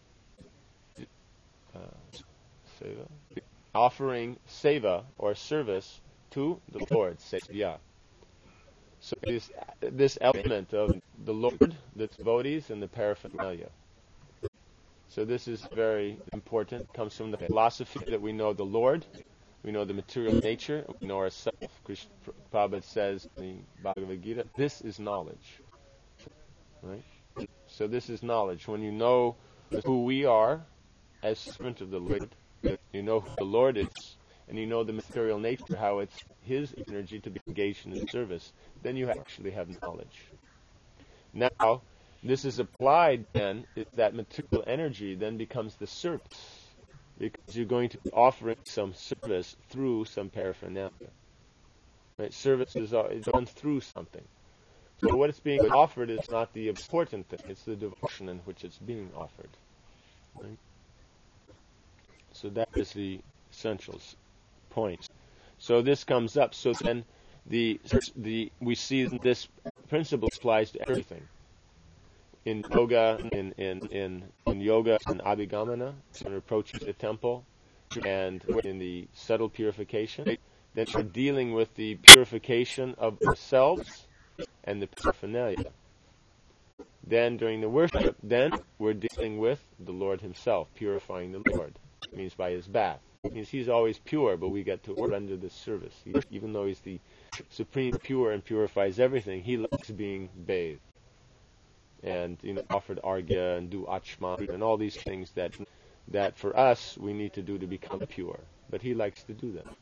uh, seva, offering seva or service to the Lord, sevya. So this this element of the Lord, the devotees, and the paraphernalia. So this is very important. It comes from the philosophy that we know the Lord, we know the material nature, we know ourselves. Krishna Prabhupada says in the Bhagavad Gita, this is knowledge. Right? So this is knowledge. When you know who we are as servant of the Lord, you know who the Lord is, and you know the material nature, how it's his energy to be engaged in his service, then you actually have knowledge. Now, this is applied then, is that material energy then becomes the service, because you're going to be offering some service through some paraphernalia. Right? Service is, uh, is done through something. So what is being offered is not the important thing, it's the devotion in which it's being offered. Right? So that is the essential point. So this comes up. So then the the we see this principle applies to everything. In yoga, in in in, in yoga and abhigamana, when approaching the temple, and in the subtle purification, then we're dealing with the purification of ourselves and the paraphernalia. Then during the worship, then we're dealing with the Lord himself, purifying the Lord. It means by his bath. It means he's always pure, but we get to render this service. He, even though he's the supreme pure and purifies everything, he likes being bathed. And, you know, offered argya and do achman and all these things that that for us we need to do to become pure. But he likes to do them.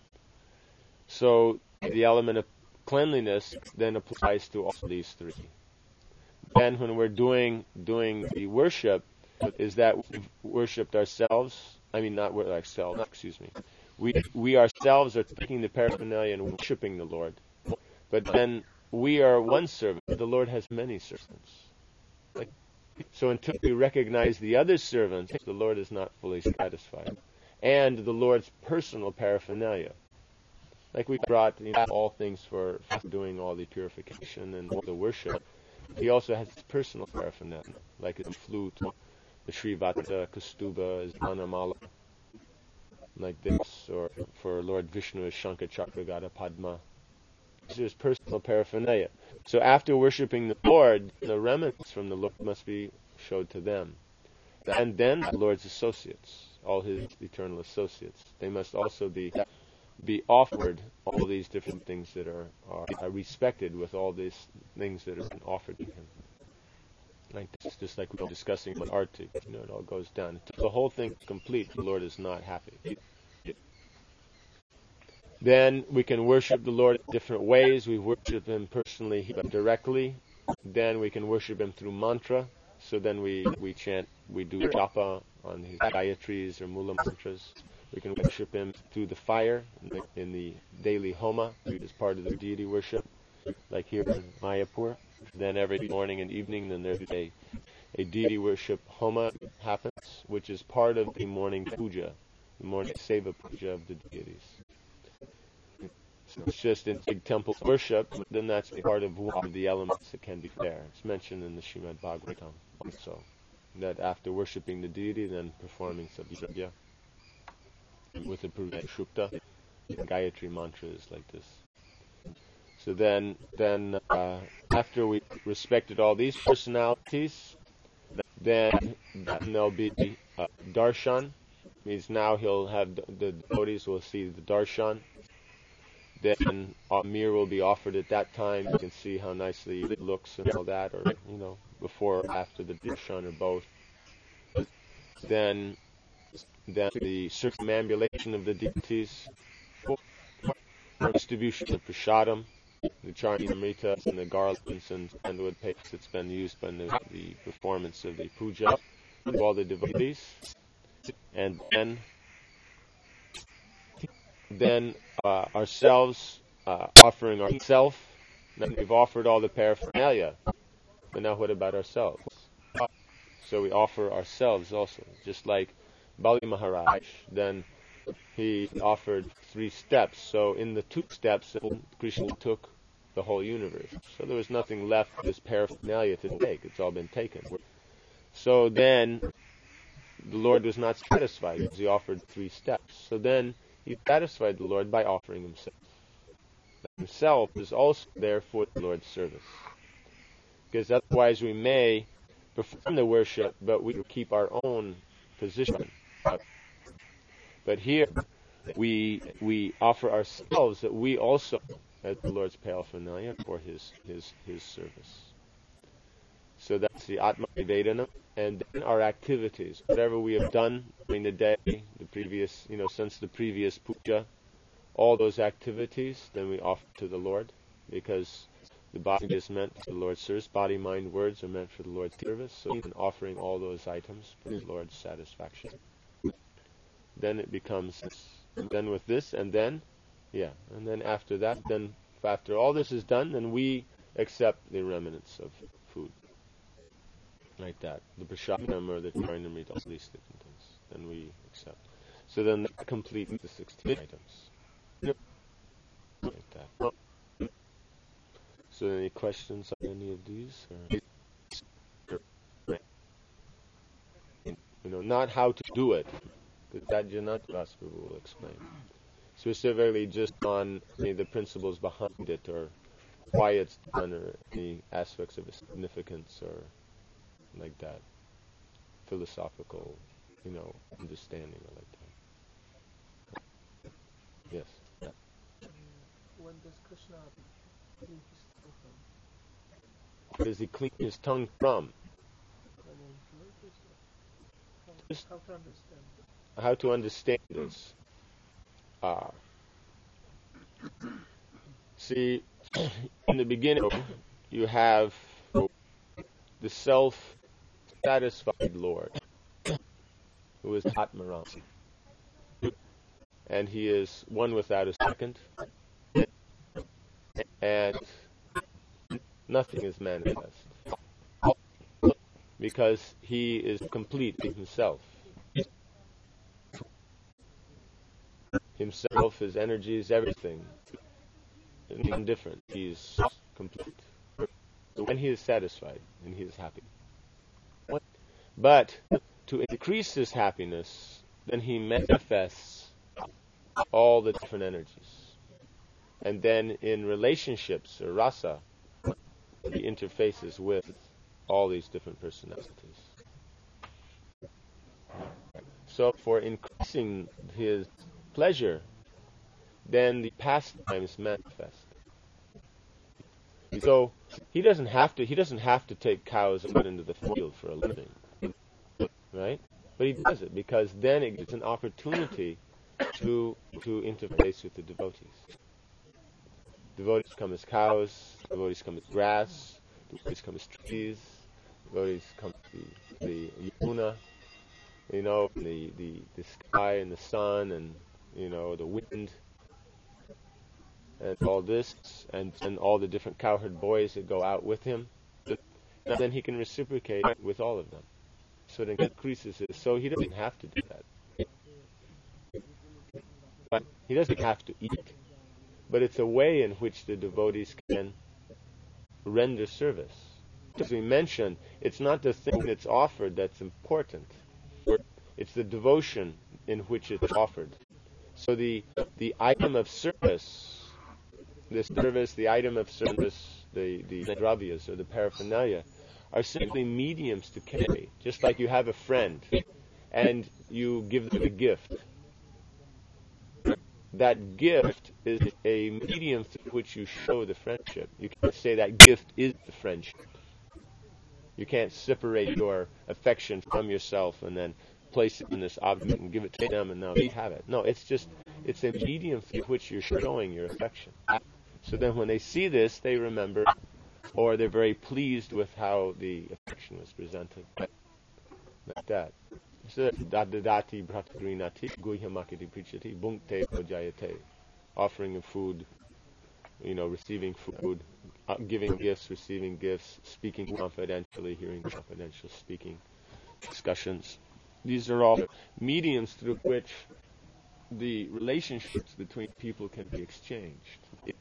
So the element of cleanliness then applies to all these three. Then when we're doing doing the worship, is that we've worshipped ourselves. I mean, not ourselves. Excuse me. We we ourselves are taking the paraphernalia and worshiping the Lord. But then we are one servant. The Lord has many servants. So until we recognize the other servants, the Lord is not fully satisfied. And the Lord's personal paraphernalia. like we brought you know, all things for, for doing all the purification and all the worship. He also has his personal paraphernalia, like his flute, the Srivata, Kastuba, his Manamala, like this, or for Lord Vishnu is Shankha Chakragada Padma. This is personal paraphernalia. So after worshipping the Lord, the remnants from the Lord must be showed to them. And then the Lord's associates, all his eternal associates, they must also be be offered all these different things that are, are, are respected with all these things that have been offered to him. Like this, just like we were discussing about Arctic, you know, it all goes down. Until the whole thing is complete, the Lord is not happy. Then we can worship the Lord in different ways. We worship him personally, directly. Then we can worship him through mantra. So then we, we chant, we do japa on his gayatris or mula mantras. We can worship him through the fire in the, in the daily homa, which is part of the deity worship, like here in Mayapur. Then every morning and evening, then there's a, a deity worship homa happens, which is part of the morning puja, the morning seva puja of the deities. So it's just in big temple worship, but then that's part of one of the elements that can be there. It's mentioned in the Srimad Bhagavatam also, that after worshipping the deity, then performing sabhya with the Purusha Shukta, Gayatri mantras like this. So then, then uh, after we respected all these personalities, then, then there'll be uh, darshan. Means now he'll have the, the devotees will see the darshan. Then a mirror will be offered at that time. You can see how nicely it looks and all that, or you know, before or after the darshan or both. Then, then the circumambulation of the deities, distribution of prasadam, the charnamritas and the garlands and sandalwood paste that's been used in the, the performance of the puja of all the devotees, and then then uh, ourselves uh, offering ourselves. Now we've offered all the paraphernalia, but now what about ourselves? So we offer ourselves also, just like Bali Maharaj. Then he offered three steps. So in the two steps, Krishna took the whole universe. So there was nothing left of this paraphernalia to take. It's all been taken. So then the Lord was not satisfied because he offered three steps. So then he satisfied the Lord by offering himself. Himself is also there for the Lord's service. Because otherwise we may perform the worship, but we keep our own position. But here we we offer ourselves that we also, as the Lord's paraphernalia, for his his his service. So that's the Atma Nivedana, and then our activities, whatever we have done during the day, the previous, you know, since the previous puja, all those activities, then we offer to the Lord, because the body is meant for the Lord's service. Body, mind, words are meant for the Lord's service. So even offering all those items for the Lord's satisfaction. Then it becomes this. And then with this, and then, yeah, and then after that, then after all this is done, then we accept the remnants of food. Like that. The prasadam or the charnamrita, all these different things. Then we accept. So then that completes the sixteen items. Like that. So any questions on any of these? Or, you know, not how to do it, because that Janat Prabhu will explain. Specifically just on any of the principles behind it, or why it's done, or any aspects of its significance, or like that. Philosophical, you know, understanding, or like that. Yes. When does Krishna clean his tongue from? Where does he clean his tongue from? I mean, how, Just how to understand it? how to understand this. Ah. See, in the beginning, you have the self-satisfied Lord, who is Atmaram. And he is one without a second. And nothing is manifest. Because he is complete in himself. himself, his energies, everything. And he's indifferent. He's complete. When he is satisfied and he is happy. But to increase his happiness, then he manifests all the different energies. And then in relationships, or rasa, he interfaces with all these different personalities. So for increasing his pleasure, then the pastimes manifest. So he doesn't have to. He doesn't have to take cows and put into the field for a living, right? But he does it because then it gives an opportunity to to interface with the devotees. Devotees come as cows. Devotees come as grass. Devotees come as trees. Devotees come as the, the yamuna, you know, the, the the sky and the sun and you know the wind. And all this, and, and all the different cowherd boys that go out with him, and then he can reciprocate with all of them. So it increases it. So he doesn't have to do that. But he doesn't have to eat. But it's a way in which the devotees can render service. As we mentioned, it's not the thing that's offered that's important. It's the devotion in which it's offered. So the the item of service, the service, the item of service, the, the dravyas or the paraphernalia are simply mediums to carry. Just like you have a friend and you give them a gift. That gift is a medium through which you show the friendship. You can't say that gift is the friendship. You can't separate your affection from yourself and then place it in this object and give it to them and now you have it. No, it's just, it's a medium through which you're showing your affection. So then when they see this, they remember, or they're very pleased with how the affection was presented. Like that. So dadadati bhratagrinati guhyamakiti prichati bhunkte pojayate. Offering of food, you know, receiving food, uh, giving gifts, receiving gifts, speaking confidentially, hearing confidential speaking, discussions. These are all mediums through which the relationships between people can be exchanged.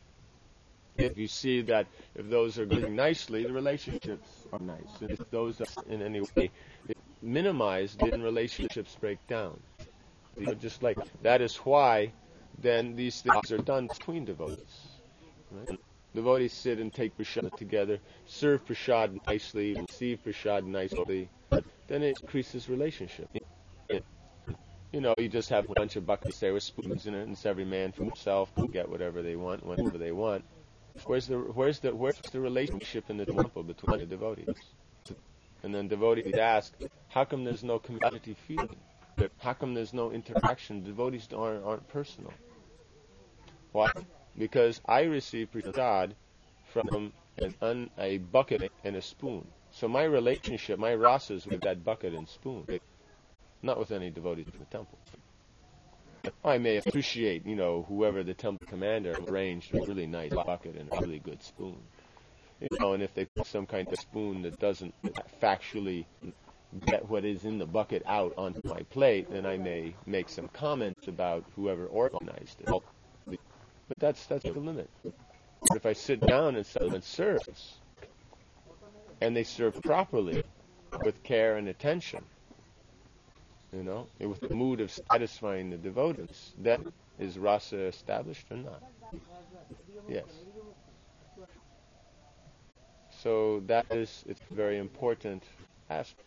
If you see that if those are going nicely, the relationships are nice. And if those are in any way minimized, then relationships break down. You know, just like that is why then these things are done between devotees. Right? Devotees sit and take prasad together, serve prasad nicely, receive prasad nicely. Then it increases relationship. You know, you just have a bunch of buckets there with spoons in it, and it's every man for himself to get whatever they want, whenever they want. Where's the where's the where's the relationship in the temple between the devotees? And then devotees ask, how come there's no community feeling? How come there's no interaction? Devotees aren't aren't personal. Why? Because I receive prasad from an un, a bucket and a spoon. So my relationship, my rasa is with that bucket and spoon, not with any devotees in the temple. I may appreciate, you know, whoever the temple commander arranged a really nice bucket and a really good spoon. You know, and if they put some kind of spoon that doesn't factually get what is in the bucket out onto my plate, then I may make some comments about whoever organized it. But that's that's the limit. But if I sit down and someone serves, and they serve properly, with care and attention, you know, with the mood of satisfying the devotees, then is rasa established or not? Yes. So that is, it's a very important aspect.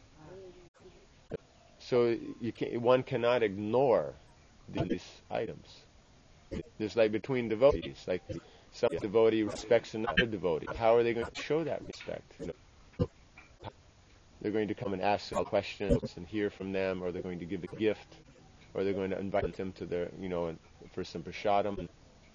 So you can, one cannot ignore these items. Just like between devotees, like some devotee respects another devotee. How are they going to show that respect? You know, they're going to come and ask some questions and hear from them, or they're going to give a gift, or they're going to invite them to their, you know, for some prasadam.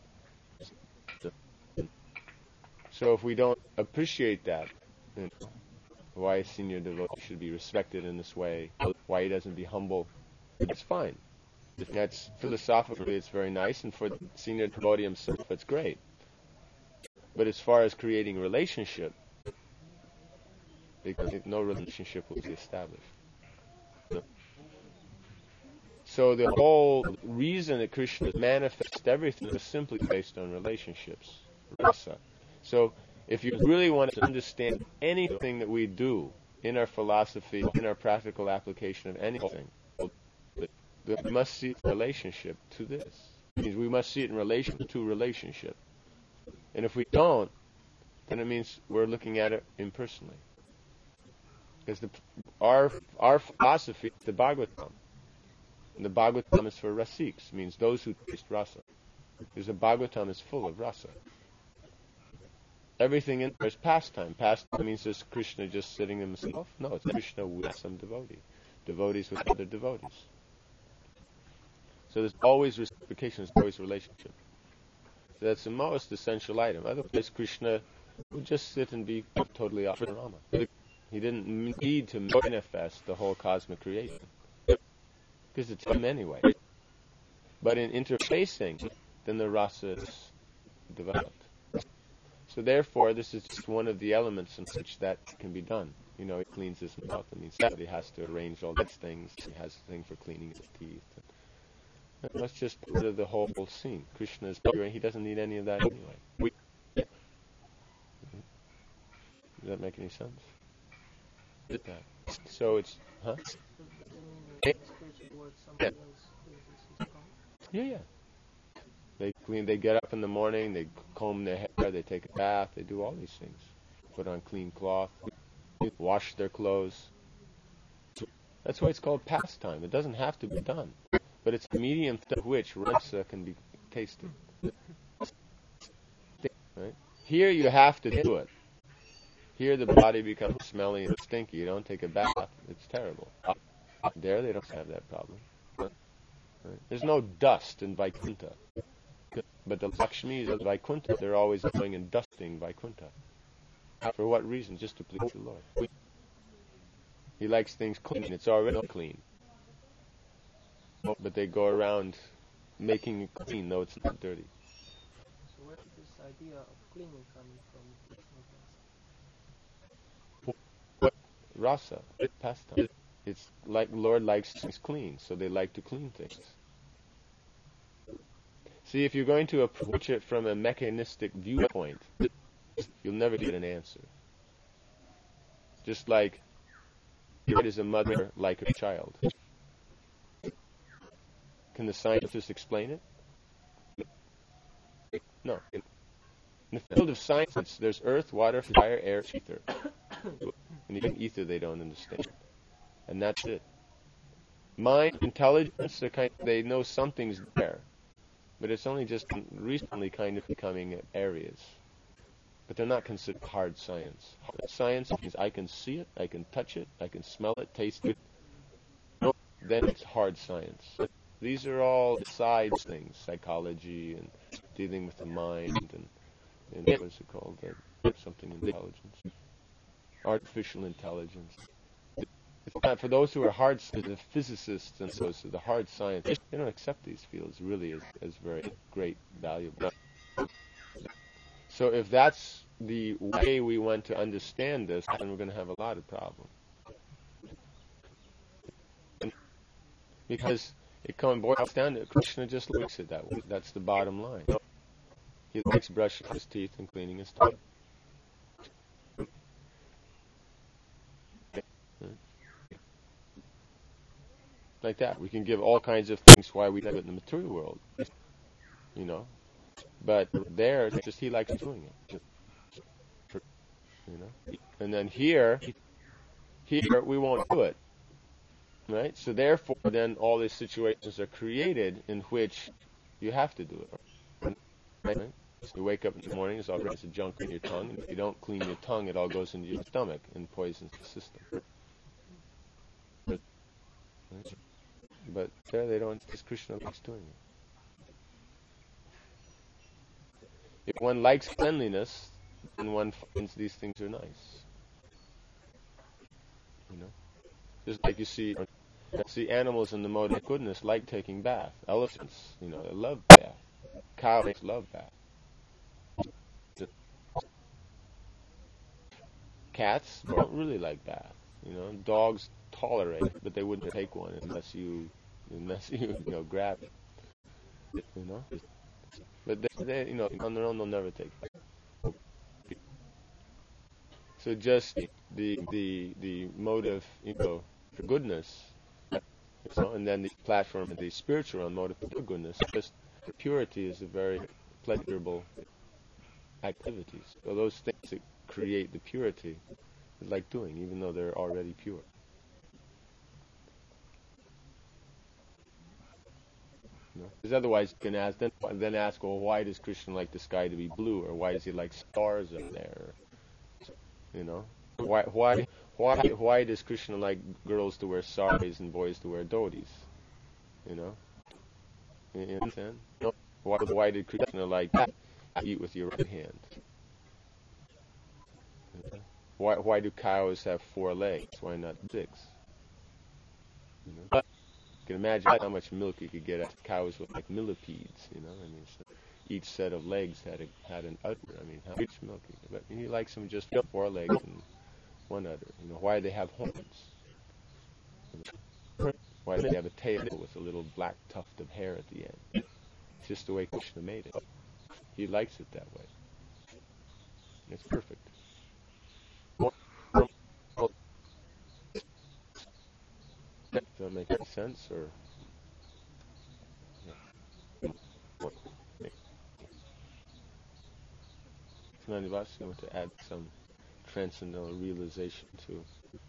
So if we don't appreciate that, you know, why a senior devotee should be respected in this way, why he doesn't be humble, it's fine. That's philosophically, it's very nice, and for the senior devotee himself, it's great. But as far as creating relationship, because no relationship will be established. So the whole reason that Krishna manifests everything was simply based on relationships, rasa. So if you really want to understand anything that we do in our philosophy, in our practical application of anything, we must see the relationship to this. It means we must see it in relation to relationship. And if we don't, then it means we're looking at it impersonally. Because the, our our philosophy is the Bhagavatam. And the Bhagavatam is for rasiks, means those who taste rasa. Because the Bhagavatam is full of rasa. Everything in there is pastime. Pastime means there's Krishna just sitting himself. No, it's Krishna with some devotee. Devotees with other devotees. So there's always reciprocation, there's always relationship. So that's the most essential item. Otherwise, Krishna would just sit and be totally off the Rama. He didn't need to manifest the whole cosmic creation. Because it's him anyway. But in interfacing, then the rasa is developed. So therefore, this is just one of the elements in which that can be done. You know, he cleans his mouth. I mean, he has to arrange all these things. He has a thing for cleaning his teeth. And that's just part of the whole scene. Krishna is pure, and he doesn't need any of that anyway. We, does that make any sense? That. So it's, huh? Yeah. yeah, yeah. They clean. They get up in the morning. They comb their hair. They take a bath. They do all these things. Put on clean cloth. Wash their clothes. That's why it's called pastime. It doesn't have to be done, but it's the medium through which rasa can be tasted. Right? Here you have to do it. Here the body becomes smelly and stinky. You don't take a bath. It's terrible. There they don't have that problem. Right? There's no dust in Vaikuntha. But the Lakshmis of Vaikuntha, they're always going and dusting Vaikuntha. For what reason? Just to please the Lord. He likes things clean. It's already clean. But they go around making it clean, though it's not dirty. So where is this idea of cleaning coming from? Rasa, pastime. It's like Lord likes things clean, so they like to clean things. See, if you're going to approach it from a mechanistic viewpoint, you'll never get an answer. Just like, what is a mother like a child? Can the scientists explain it? No. In the field of science, there's earth, water, fire, air, ether. And even ether they don't understand. And that's it. Mind, intelligence, they're kind of, they know something's there. But it's only just recently kind of becoming areas. But they're not considered hard science. Hard science means I can see it, I can touch it, I can smell it, taste it. Then it's hard science. These are all side things, psychology and dealing with the mind and, and what is it called? Uh, something intelligence. Artificial intelligence. It's not, for those who are hard, the physicists and those the hard science, they don't accept these fields really as, as very great, valuable. So if that's the way we want to understand this, then we're going to have a lot of problems. Because it comes boils down to Krishna just looks at it that way. That's the bottom line. He likes brushing his teeth and cleaning his tongue. Like that. We can give all kinds of things why we live in the material world. You know. But there, it's just he likes doing it. You know. And then here, here we won't do it. Right? So therefore, then all these situations are created in which you have to do it. Right? So you wake up in the morning, there's all kinds of junk in your tongue, and if you don't clean your tongue, it all goes into your stomach and poisons the system. Right? But there they don't, because Krishna likes doing it. If one likes cleanliness, then one finds these things are nice. You know? Just like you see, see animals in the mode of goodness like taking bath. Elephants, you know, they love bath. Cows love bath. Cats don't really like bath. You know, dogs tolerate it, but they wouldn't take one unless you unless you, you know, grab it, you know. But they, they, you know, on their own they'll never take it. So just the the the motive, you know, for goodness, you know, and then the platform, the spiritual motive for goodness. Just purity is a very pleasurable activities. So those things that create the purity is like doing, even though they're already pure. Because otherwise, you can ask then, then ask, well, why does Krishna like the sky to be blue, or why does he like stars up there? You know, why why why why does Krishna like girls to wear saris and boys to wear dhotis? You know, you you understand? Why why did Krishna like eat with your right hand? You know? Why why do cows have four legs? Why not six? You know? You can imagine how much milk you could get out of cows with like millipedes, you know. I mean, so each set of legs had a had an udder. I mean, how much milk you get? But he likes them just four legs and one udder. You know, why do they have horns? Why do they have a tail with a little black tuft of hair at the end? It's just the way Krishna made it. He likes it that way. It's perfect. Does that make any sense, or? Many of us want to add some transcendental realization to.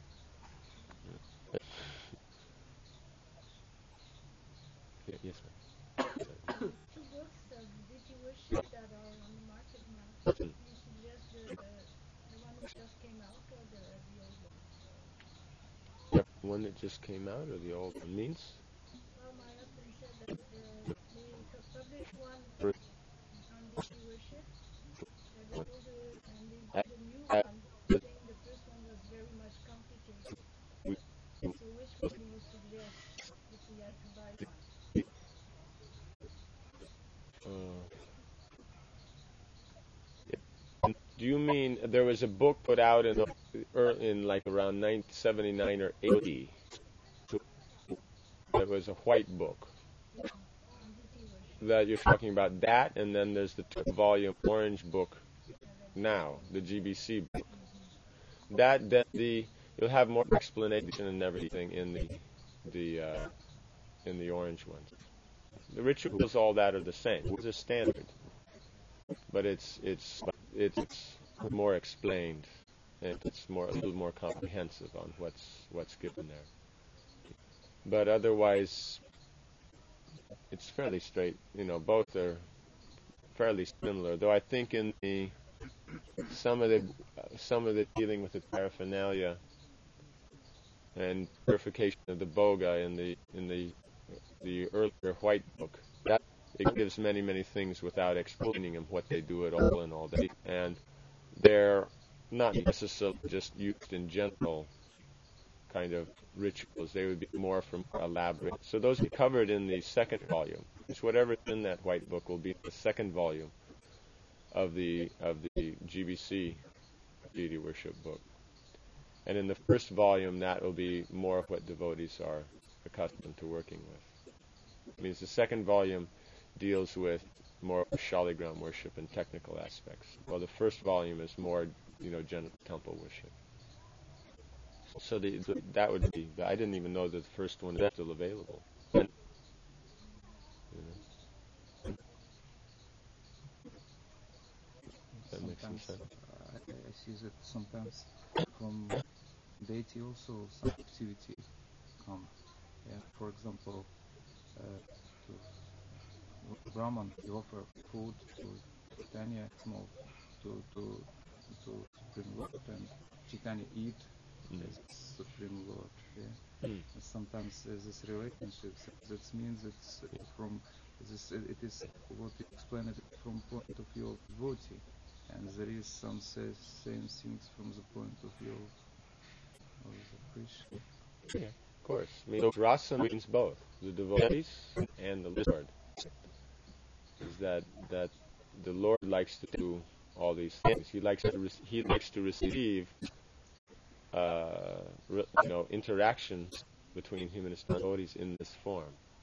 Yeah, yes, ma'am. To books of deity worship that are on the market now, do you suggest the the one which just came out or the the old one? Yep, the one that just came out, or the old one means? Well, my husband said that the, they co- published one on deity worship, that they told the, and they did a new one, saying the first one was very much complicated. So which one do you suggest if we had to buy one? Uh, do you mean there was a book put out in er, in like around nineteen seventy-nine or eighty? It was a white book. Yeah, on deity worship. That you're talking about that, and then there's the two-volume orange book Yeah, that just now, came. the G B C book. Mm-hmm. That then the you'll have more explanation and everything in the the uh, in the orange ones. The rituals, all that are the same. It's a standard, but it's it's it's more explained, and it's more a little more comprehensive on what's what's given there. But otherwise, it's fairly straight. You know, both are fairly similar. Though I think in the some of the uh, some of the dealing with the paraphernalia and purification of the boga in the in the the earlier white book, that it gives many many things without explaining them what they do at all and all that, and they're not necessarily just used in general kind of rituals. They would be more for more elaborate. So those are covered in the second volume. It's whatever's in that white book will be in the second volume of the of the G B C deity worship book. And in the first volume, that will be more of what devotees are accustomed to working with. It means the second volume deals with more Shaligram worship and technical aspects, while the first volume is more, you know, general temple worship. So the, the, that would be. I didn't even know that the first one is still available. And, you know, that makes some Sometimes sense. uh, I, I see that sometimes from deity also some activity come. Yeah, for example, uh, to Brahman he offer food to Chaitanya small to to to Supreme Lord, and Chaitanya eat Mm. as Supreme Lord. Yeah, Mm. and sometimes uh, this relationship that means it's uh, from this uh, it is what you explain it from point of view of devotee, and there is some say, same things from the point of view of, of the Krishna. Yeah, of course. I mean, so rasa means both the devotees and the Lord. Is that that the Lord likes to do all these things. He likes to re- he likes to receive uh, re- you know, interaction between human and devotees in this form.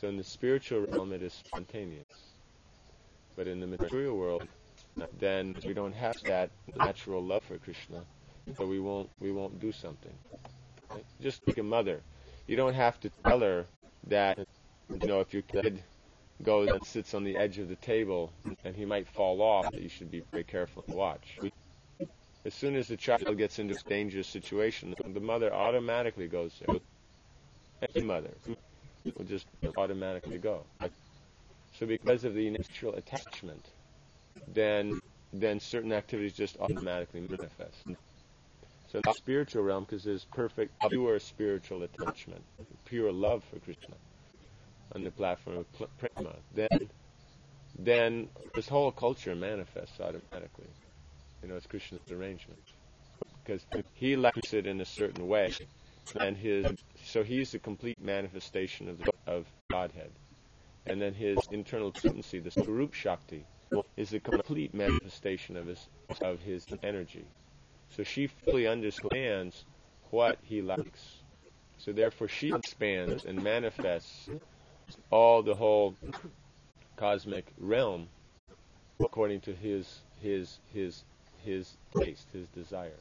So in the spiritual realm, it is spontaneous. But in the material world, then we don't have that natural love for Krishna, so we won't we won't do something. Right? Just like a mother, you don't have to tell her that, you know, if your kid goes and sits on the edge of the table and he might fall off, that you should be very careful and watch. As soon as the child gets into a dangerous situation, the mother automatically goes there. Any mother will just automatically go. So because of the natural attachment, then then certain activities just automatically manifest. So in the spiritual realm, because there's perfect, pure spiritual attachment, pure love for Krishna on the platform of prema, then then this whole culture manifests automatically. You know, it's Krishna's arrangement. Because he likes it in a certain way, and his so he's the complete manifestation of the, of Godhead. And then his internal potency, the Swarup Shakti, is the complete manifestation of his of his energy. So she fully understands what he likes. So therefore she expands and manifests all the whole cosmic realm according to his his his his taste, his desire.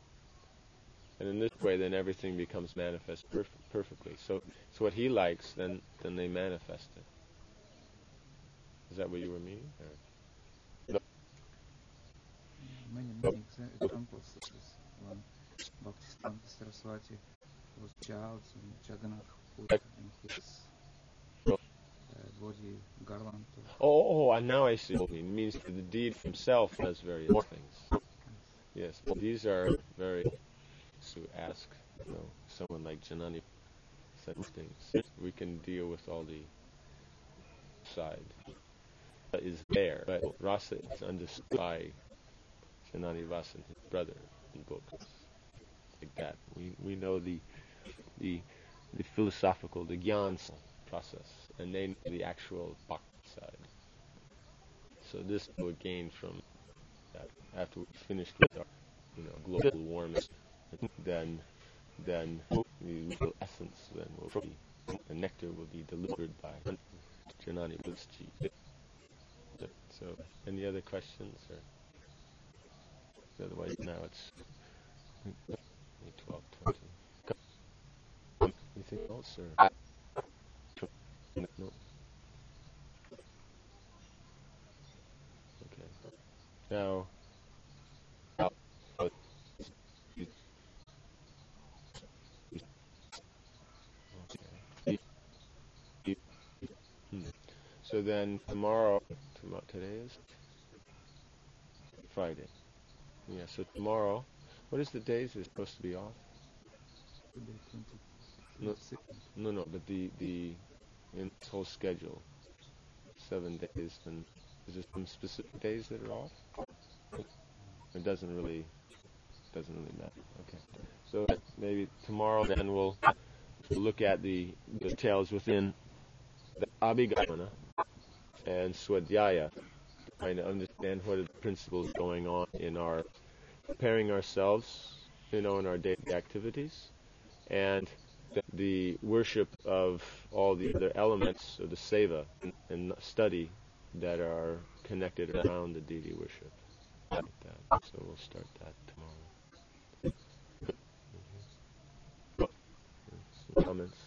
And in this way, then everything becomes manifest perf- perfectly. So, so what he likes, then then they manifest it. Is that what you were meaning? Or? Many, many exa- examples of this. One, Bhaktisiddhanta Saraswati was child and Jagannath put in his uh, body garland. Oh, oh, and now I see what you mean. It means that the deed himself does various things. Yes, but these are very... to ask, you know, someone like Janani such things. We can deal with all the side that is there, but rasa is understood by Janani Vasan, his brother, in books like that. We we know the the the philosophical, the gyan process, and they know the actual bhakti side. So this we'll gain from that after we finished with our, you know, global warming. Then, then the real essence then will be, the nectar will be delivered by Janani Buddhiji. So, any other questions? Or otherwise, now it's twelve twenty. Anything else? Or no? Okay. Now, so then tomorrow, tomorrow, today is Friday. Yeah, so tomorrow, what is the days it's supposed to be off? No, no, no, but the, the, in this whole schedule, seven days, and is there some specific days that are off? It doesn't really, doesn't really matter. Okay. So maybe tomorrow then we'll look at the details within the Abhigamana and Swadhyaya, trying to understand what are the principles going on in our preparing ourselves, you know, in our daily activities, and the, the worship of all the other elements of the seva and, and study that are connected around the deity worship. Like that. So we'll start that tomorrow. Mm-hmm. Some comments?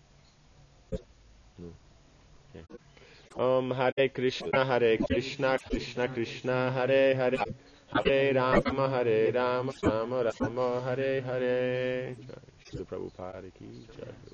No. Okay. Om Hare Krishna, Hare Krishna, Krishna Krishna, Hare Hare, Hare Rama, Hare Rama, Rama Rama, Hare Hare. Jai Shri Prabhupada ki Jai.